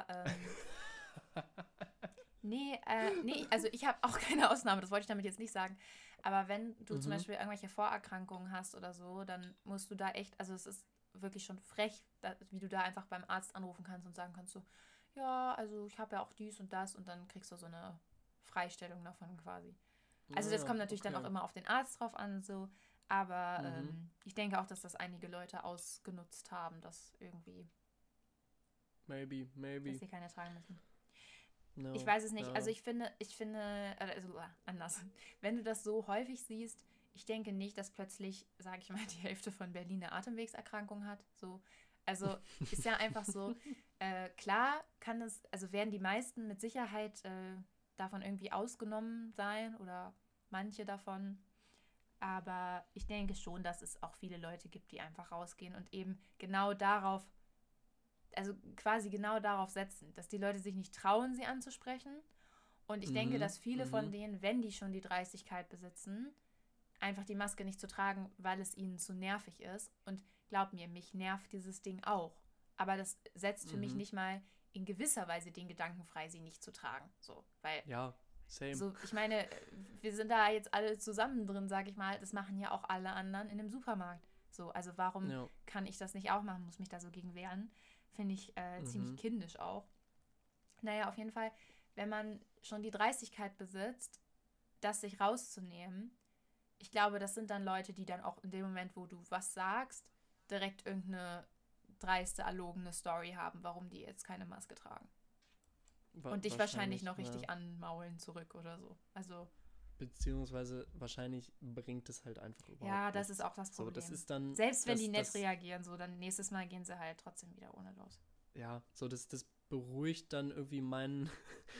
nee, also ich habe auch keine Ausnahme, das wollte ich damit jetzt nicht sagen. Aber wenn du zum Beispiel irgendwelche Vorerkrankungen hast oder so, dann musst du da echt, also es ist wirklich schon frech, wie du da einfach beim Arzt anrufen kannst und sagen kannst so, ja, also ich habe ja auch dies und das und dann kriegst du so eine Freistellung davon quasi. Also das kommt natürlich dann auch immer auf den Arzt drauf an, so, aber ich denke auch, dass das einige Leute ausgenutzt haben, dass irgendwie, maybe. dass sie keine tragen müssen. No, Ich weiß es nicht. ja. Also ich finde, anders. Wenn du das so häufig siehst, ich denke nicht, dass plötzlich, sage ich mal, die Hälfte von Berlin eine Atemwegserkrankung hat. So. Also ist ja einfach so, klar also werden die meisten mit Sicherheit davon irgendwie ausgenommen sein oder manche davon. Aber ich denke schon, dass es auch viele Leute gibt, die einfach rausgehen und eben genau darauf, also quasi genau darauf setzen, dass die Leute sich nicht trauen, sie anzusprechen. Und ich denke, dass viele von denen, wenn die schon die Dreistigkeit besitzen, einfach die Maske nicht zu tragen, weil es ihnen zu nervig ist. Und glaub mir, mich nervt dieses Ding auch. Aber das setzt für mich nicht mal in gewisser Weise den Gedanken frei, sie nicht zu tragen. So, weil ja, same. so, ich meine, wir sind da jetzt alle zusammen drin, sag ich mal. Das machen ja auch alle anderen in dem Supermarkt. So, also warum kann ich das nicht auch machen? Muss mich da so gegen wehren? Finde ich ziemlich kindisch auch. Naja, auf jeden Fall, wenn man schon die Dreistigkeit besitzt, das sich rauszunehmen, ich glaube, das sind dann Leute, die dann auch in dem Moment, wo du was sagst, direkt irgendeine dreiste, erlogene Story haben, warum die jetzt keine Maske tragen. Und dich wahrscheinlich noch richtig anmaulen zurück oder so. Also beziehungsweise wahrscheinlich bringt es halt einfach überhaupt ja, das nichts. ist auch das Problem. So, das ist dann, selbst wenn die nett reagieren, so, dann nächstes Mal gehen sie halt trotzdem wieder ohne los. Ja, so das beruhigt dann irgendwie meinen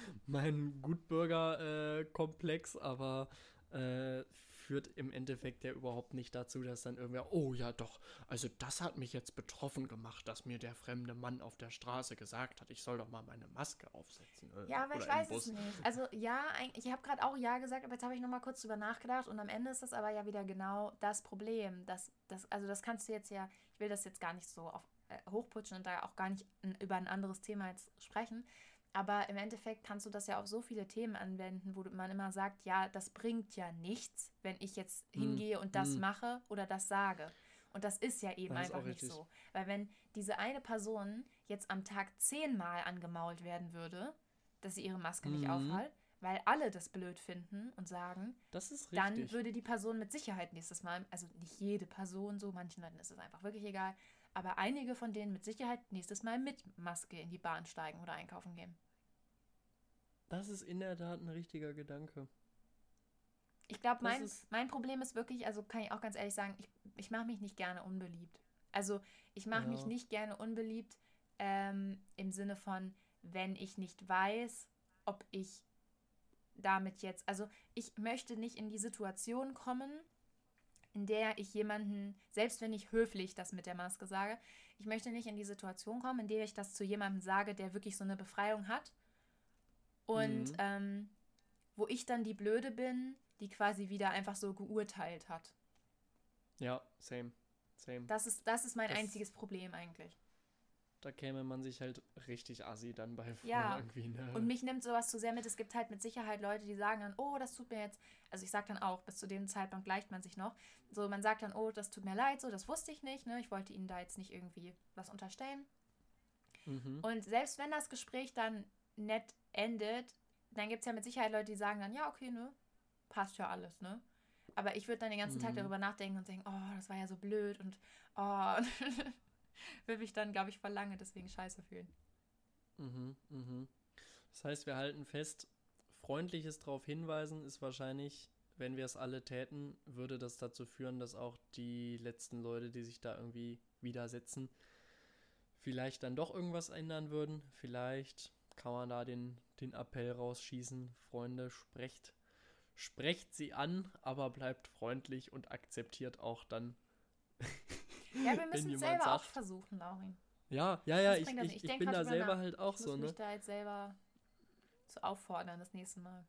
Gutbürger-Komplex, aber führt im Endeffekt ja überhaupt nicht dazu, dass dann irgendwer, oh ja doch, also das hat mich jetzt betroffen gemacht, dass mir der fremde Mann auf der Straße gesagt hat, ich soll doch mal meine Maske aufsetzen. Ja, aber ich weiß es nicht. Also ja, ich habe gerade auch ja gesagt, aber jetzt habe ich nochmal kurz drüber nachgedacht und am Ende ist das aber ja wieder genau das Problem. Also das kannst du jetzt ja, ich will das jetzt gar nicht so auf hochputschen und da auch gar nicht über ein anderes Thema jetzt sprechen, aber im Endeffekt kannst du das ja auf so viele Themen anwenden, wo man immer sagt, ja, das bringt ja nichts, wenn ich jetzt hingehe und das mache oder das sage. Und das ist ja eben einfach nicht so. Weil wenn diese eine Person jetzt am Tag 10-mal angemault werden würde, dass sie ihre Maske nicht aufhat, weil alle das blöd finden und sagen, das ist dann würde die Person mit Sicherheit nächstes Mal, also nicht jede Person so, manchen Leuten ist es einfach wirklich egal, aber einige von denen mit Sicherheit nächstes Mal mit Maske in die Bahn steigen oder einkaufen gehen. Das ist in der Tat ein richtiger Gedanke. Ich glaube, mein Problem ist wirklich, also kann ich auch ganz ehrlich sagen, ich mache mich nicht gerne unbeliebt. Also ich mache mich nicht gerne unbeliebt im Sinne von, wenn ich nicht weiß, ob ich damit jetzt, also ich möchte nicht in die Situation kommen, in der ich jemanden, selbst wenn ich höflich das mit der Maske sage, ich möchte nicht in die Situation kommen, in der ich das zu jemandem sage, der wirklich so eine Befreiung hat und wo ich dann die Blöde bin, die quasi wieder einfach so geurteilt hat. Ja, same. Das ist mein einziges Problem eigentlich. da käme man sich halt richtig assi dann bei vor Ja, irgendwie, ne? und mich nimmt sowas zu sehr mit. Es gibt halt mit Sicherheit Leute, die sagen dann, oh, das tut mir jetzt, also ich sag dann auch, bis zu dem Zeitpunkt gleicht man sich noch, so man sagt dann, oh, das tut mir leid, so, das wusste ich nicht, ne, ich wollte Ihnen da jetzt nicht irgendwie was unterstellen. Mhm. Und selbst wenn das Gespräch dann nett endet, dann gibt es ja mit Sicherheit Leute, die sagen dann, ja, okay, ne, passt ja alles, ne. Aber ich würde dann den ganzen Tag Mhm. darüber nachdenken und denken, oh, das war ja so blöd und oh, würde mich dann, glaube ich, voll lange deswegen scheiße fühlen. Mhm. Mhm. Das heißt, wir halten fest, freundliches darauf hinweisen ist wahrscheinlich, wenn wir es alle täten, würde das dazu führen, dass auch die letzten Leute, die sich da irgendwie widersetzen, vielleicht dann doch irgendwas ändern würden. Vielleicht kann man da den Appell rausschießen. Freunde, sprecht sie an, aber bleibt freundlich und akzeptiert auch dann, Ja, wir wenn müssen es jemand selber auch sagt, versuchen, Laurin. ja, Das ich, bringt das nicht. ich, Ich ich denke bin gerade da drüber selber nach. halt auch Ich muss so, mich ne? da jetzt selber zu auffordern das nächste Mal.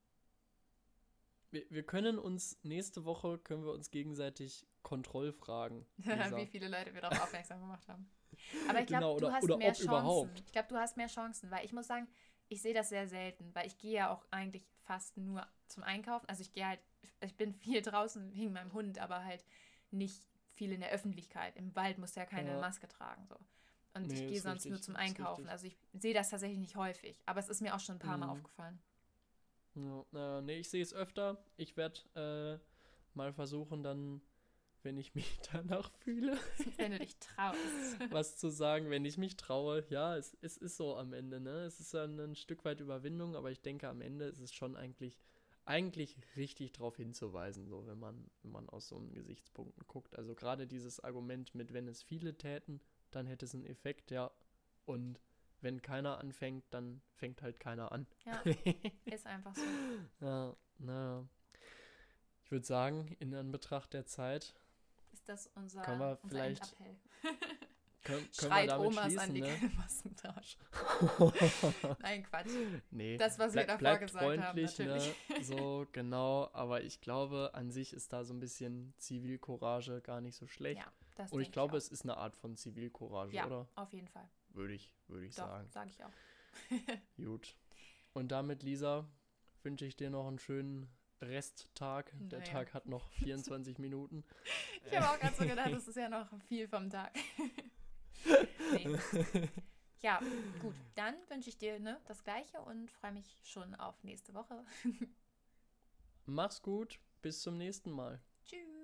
Wir können uns, nächste Woche können wir uns gegenseitig Kontrollfragen, Wie Lisa. viele Leute wir darauf aufmerksam gemacht haben. Aber ich glaube, Genau, du hast oder mehr ob Chancen. überhaupt. Ich glaube, du hast mehr Chancen, weil ich muss sagen, ich sehe das sehr selten, weil ich gehe ja auch eigentlich fast nur zum Einkaufen. Also ich gehe halt, ich bin viel draußen wegen meinem Hund, aber halt nicht viel in der Öffentlichkeit. Im Wald musst du ja keine Ja, Maske tragen. So. Und ich nee, gehe ist sonst nur richtig, zum ist Einkaufen. richtig. Also ich sehe das tatsächlich nicht häufig. Aber es ist mir auch schon ein paar Mal Mhm. aufgefallen. Ja, nee, ich sehe es öfter. Ich werde mal versuchen, dann, wenn ich mich danach fühle, Wenn du dich traust. was zu sagen, wenn ich mich traue. Ja, es ist so am Ende, ne? Es ist dann ein Stück weit Überwindung, aber ich denke, am Ende ist es schon eigentlich richtig darauf hinzuweisen, so wenn man aus so einem Gesichtspunkten guckt. Also gerade dieses Argument mit, wenn es viele täten, dann hätte es einen Effekt, ja. Und wenn keiner anfängt, dann fängt halt keiner an. Ja, ist einfach so. Ja, naja. Ich würde sagen, in Anbetracht der Zeit Ist das können wir unser vielleicht, Endappell. können wir Schreit damit Omas schließen, an, die ne? keine Masken tragen. Nein, Quatsch. Nee, Das, was wir davor bleibt gesagt haben, freundlich, ne? natürlich. So, genau. Aber ich glaube, an sich ist da so ein bisschen Zivilcourage gar nicht so schlecht. Ja, das Und ich denke glaube, auch. es ist eine Art von Zivilcourage, Ja, oder? auf jeden Fall. Würde ich Doch, sagen. sage ich auch. Gut. Und damit, Lisa, wünsche ich dir noch einen schönen Resttag. Der Naja. Tag hat noch 24 Minuten. Ich habe auch gerade so gedacht, das ist ja noch viel vom Tag. Nee. Ja, gut. Dann wünsche ich dir das Gleiche und freue mich schon auf nächste Woche. Mach's gut. Bis zum nächsten Mal. Tschüss.